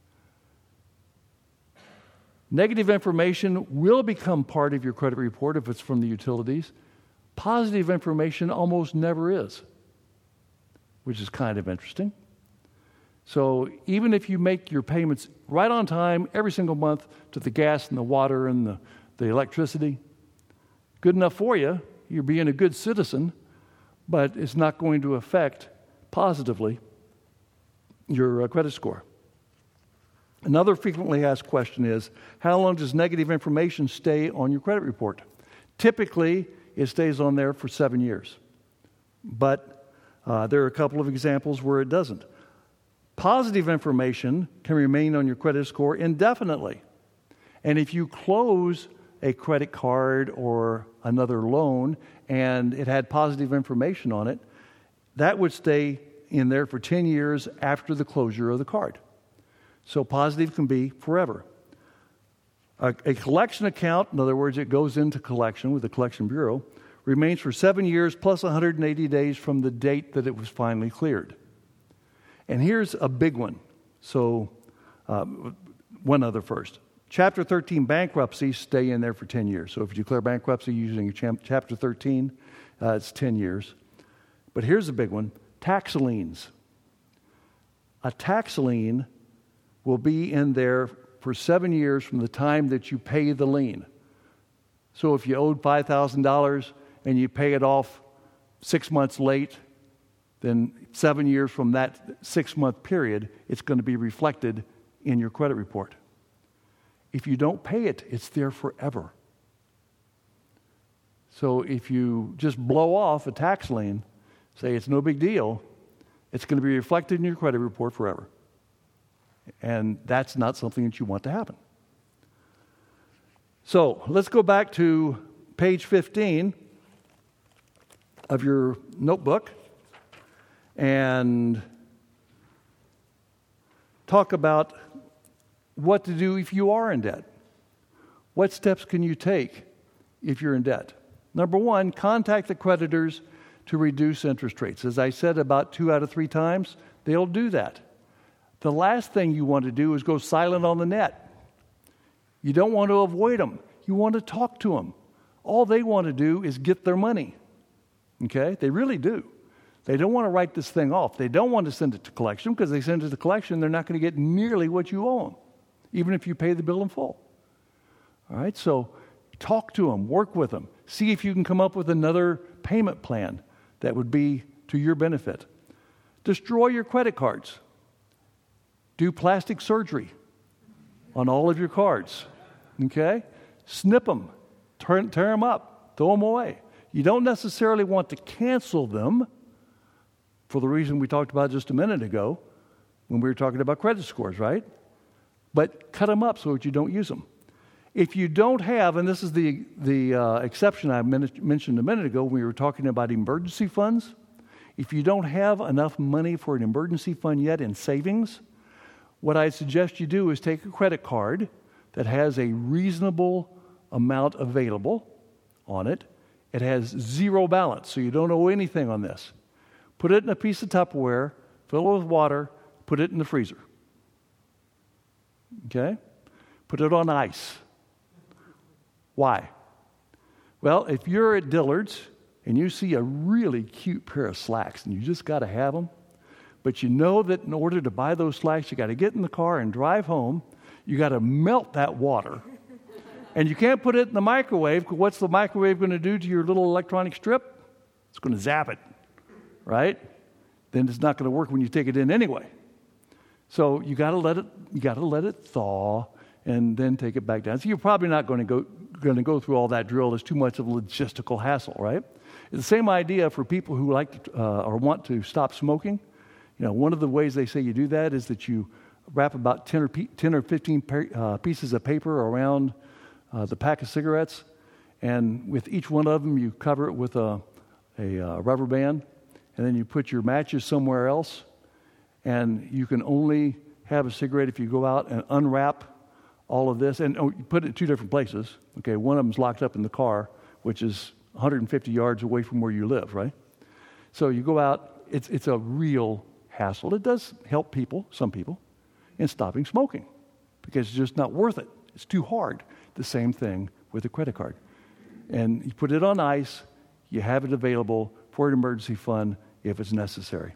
Negative information will become part of your credit report if it's from the utilities. Positive information almost never is, which is kind of interesting. So even if you make your payments right on time every single month to the gas and the water and the, the electricity, good enough for you, you're being a good citizen, but it's not going to affect positively your uh, credit score. Another frequently asked question is, how long does negative information stay on your credit report? Typically, it stays on there for seven years. But uh, there are a couple of examples where it doesn't. Positive information can remain on your credit score indefinitely. And if you close a credit card or another loan and it had positive information on it, that would stay in there for ten years after the closure of the card. So positive can be forever. A, a collection account, in other words, it goes into collection with the Collection Bureau, remains for seven years plus one hundred eighty days from the date that it was finally cleared. And here's a big one. So, uh, one other first. Chapter thirteen bankruptcy stay in there for ten years. So if you declare bankruptcy using Chapter thirteen, uh, it's ten years. But here's a big one. Tax liens. A tax lien will be in there for seven years from the time that you pay the lien. So if you owed five thousand dollars and you pay it off six months late, then seven years from that six-month period, it's going to be reflected in your credit report. If you don't pay it, it's there forever. So if you just blow off a tax lien, say it's no big deal, it's going to be reflected in your credit report forever. And that's not something that you want to happen. So let's go back to page fifteen of your notebook and talk about what to do if you are in debt. What steps can you take if you're in debt? Number one, contact the creditors to reduce interest rates. As I said about two out of three times, they'll do that. The last thing you want to do is go silent on the net. You don't want to avoid them. You want to talk to them. All they want to do is get their money. Okay? They really do. They don't want to write this thing off. They don't want to send it to collection, because they send it to collection, they're not going to get nearly what you owe them, even if you pay the bill in full. All right? So talk to them. Work with them. See if you can come up with another payment plan that would be to your benefit. Destroy your credit cards. Do plastic surgery on all of your cards. Okay? Snip them. Turn, tear them up. Throw them away. You don't necessarily want to cancel them for the reason we talked about just a minute ago when we were talking about credit scores, right? But cut them up so that you don't use them. If you don't have, and this is the, the uh, exception I men- mentioned a minute ago when we were talking about emergency funds, if you don't have enough money for an emergency fund yet in savings, what I suggest you do is take a credit card that has a reasonable amount available on it. It has zero balance, so you don't owe anything on this. Put it in a piece of Tupperware, fill it with water, put it in the freezer. Okay? Put it on ice. Why? Well, if you're at Dillard's and you see a really cute pair of slacks and you just got to have them, but you know that in order to buy those slacks, you got to get in the car and drive home. You got to melt that water. And you can't put it in the microwave, because what's the microwave going to do to your little electronic strip? It's going to zap it, right? Then it's not going to work when you take it in anyway. So you got to let it. You got to let it thaw, and then take it back down. So you're probably not going to go going to go through all that drill. It's too much of a logistical hassle, right? It's the same idea for people who like to, uh, or want to stop smoking. You know, one of the ways they say you do that is that you wrap about ten or, pe- ten or fifteen per, uh, pieces of paper around uh, the pack of cigarettes, and with each one of them you cover it with a, a uh, rubber band, and then you put your matches somewhere else, and you can only have a cigarette if you go out and unwrap all of this, and oh, you put it in two different places. Okay, one of them's locked up in the car, which is one hundred fifty yards away from where you live, right? So you go out, it's it's a real hassle. It does help people, some people, in stopping smoking, because it's just not worth it. It's too hard. The same thing with a credit card. And you put it on ice, you have it available for an emergency fund if it's necessary.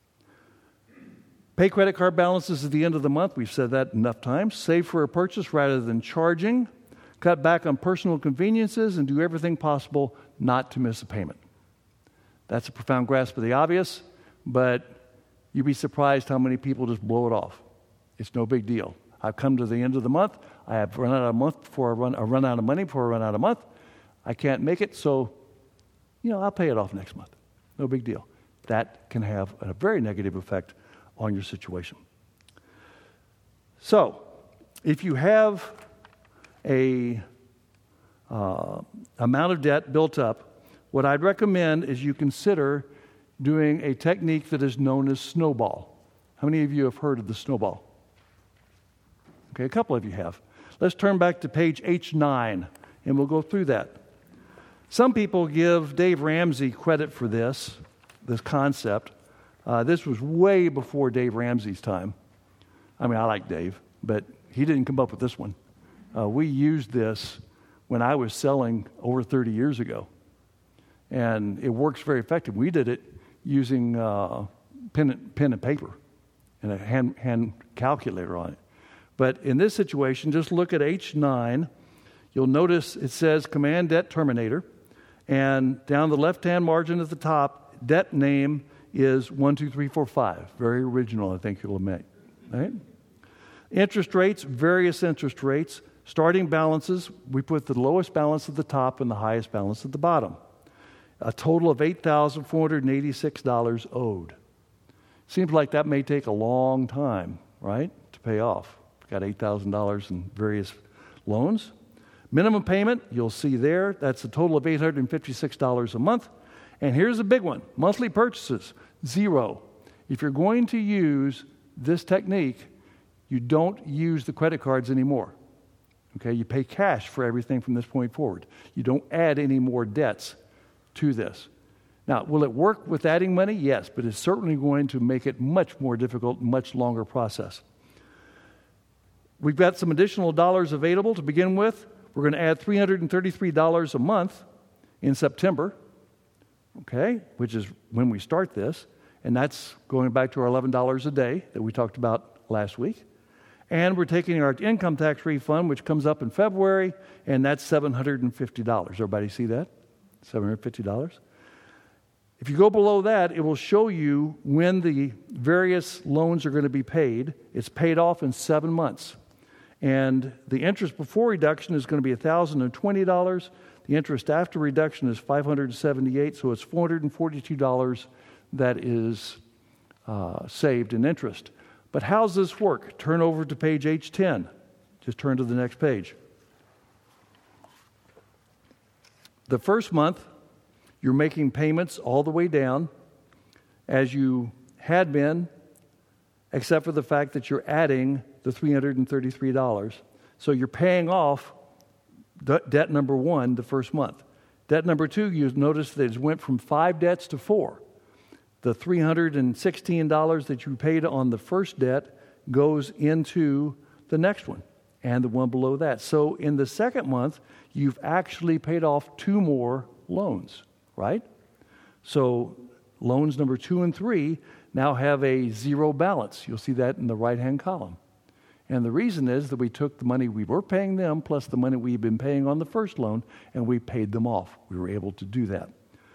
Pay credit card balances at the end of the month. We've said that enough times. Save for a purchase rather than charging. Cut back on personal conveniences and do everything possible not to miss a payment. That's a profound grasp of the obvious, but you'd be surprised how many people just blow it off. It's no big deal. I've come to the end of the month. I have run out of a month before I run, I run out of money before I run out of month. I can't make it, so, you know, I'll pay it off next month. No big deal. That can have a very negative effect on your situation. So, if you have a uh, amount of debt built up, what I'd recommend is you consider doing a technique that is known as snowball. How many of you have heard of the snowball? Okay, a couple of you have. Let's turn back to page H nine, and we'll go through that. Some people give Dave Ramsey credit for this, this concept. Uh, this was way before Dave Ramsey's time. I mean, I like Dave, but he didn't come up with this one. Uh, we used this when I was selling over thirty years ago, and it works very effective. We did it using uh, pen, and, pen and paper and a hand, hand calculator on it. But in this situation, just look at H nine. You'll notice it says Command Debt Terminator, and down the left-hand margin at the top, debt name is one two three four five. Very original, I think you'll admit. Right? Interest rates, various interest rates. Starting balances, we put the lowest balance at the top and the highest balance at the bottom. A total of eight thousand four hundred eighty-six dollars owed. Seems like that may take a long time, right, to pay off. We've got eight thousand dollars in various loans. Minimum payment, you'll see there, that's a total of eight hundred fifty-six dollars a month. And here's a big one, monthly purchases, zero. If you're going to use this technique, you don't use the credit cards anymore. Okay, you pay cash for everything from this point forward. You don't add any more debts to this. Now, will it work with adding money? Yes, but it's certainly going to make it much more difficult, much longer process. We've got some additional dollars available to begin with. We're going to add three hundred thirty-three dollars a month in September, okay, which is when we start this, and that's going back to our eleven dollars a day that we talked about last week. And we're taking our income tax refund, which comes up in February, and that's seven hundred fifty dollars. Everybody see that? seven hundred fifty dollars. If you go below that, it will show you when the various loans are going to be paid. It's paid off in seven months. And the interest before reduction is going to be one thousand twenty dollars. The interest after reduction is five hundred seventy-eight dollars, so it's four hundred forty-two dollars that is uh, saved in interest. But how's this work? Turn over to page H ten. Just turn to the next page. The first month, you're making payments all the way down as you had been, except for the fact that you're adding the three hundred thirty-three dollars. So you're paying off de- debt number one the first month. Debt number two, you notice that it went from five debts to four. The three hundred sixteen dollars that you paid on the first debt goes into the next one and the one below that. So in the second month, you've actually paid off two more loans, right? So loans number two and three now have a zero balance. You'll see that in the right-hand column. And the reason is that we took the money we were paying them plus the money we've been paying on the first loan, and we paid them off. We were able to do that.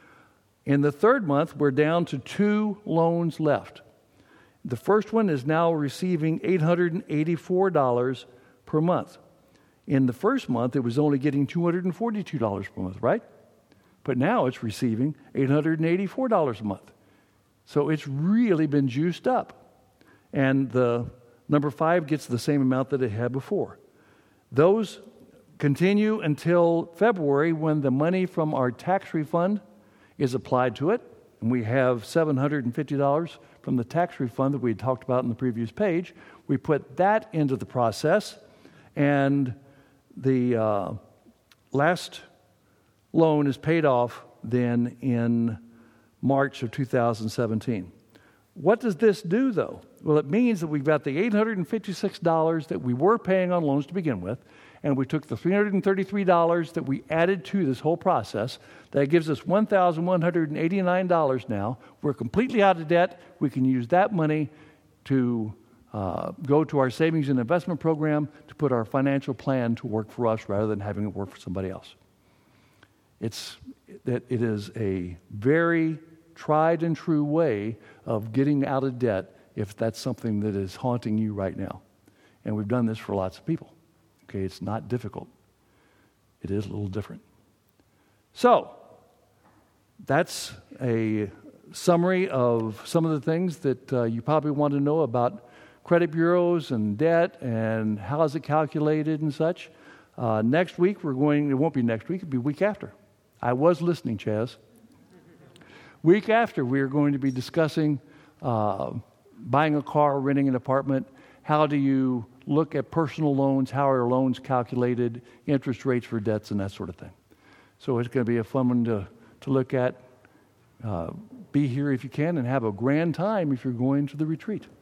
In the third month, we're down to two loans left. The first one is now receiving eight hundred eighty-four dollars per month. In the first month, it was only getting two hundred forty-two dollars per month, right? But now it's receiving eight hundred eighty-four dollars a month. So it's really been juiced up. And the number five gets the same amount that it had before. Those continue until February when the money from our tax refund is applied to it. And we have seven hundred fifty dollars from the tax refund that we had talked about in the previous page. We put that into the process. And the uh, last loan is paid off then in March of two thousand seventeen. What does this do, though? Well, it means that we've got the eight hundred fifty-six dollars that we were paying on loans to begin with, and we took the three hundred thirty-three dollars that we added to this whole process. That gives us one thousand one hundred eighty-nine dollars now. We're completely out of debt. We can use that money to uh, go to our savings and investment program to put our financial plan to work for us rather than having it work for somebody else. It's that it is a very tried and true way of getting out of debt if that's something that is haunting you right now. And we've done this for lots of people. Okay, it's not difficult. It is a little different. So, that's a summary of some of the things that uh, you probably want to know about credit bureaus and debt and how is it calculated and such. Uh, next week, we're going, it won't be next week, it'll be the week after. I was listening, Chaz. Week after, we are going to be discussing uh, buying a car, renting an apartment. How do you look at personal loans, how are loans calculated, interest rates for debts, and that sort of thing. So it's going to be a fun one to, to look at. Uh, be here if you can and have a grand time if you're going to the retreat.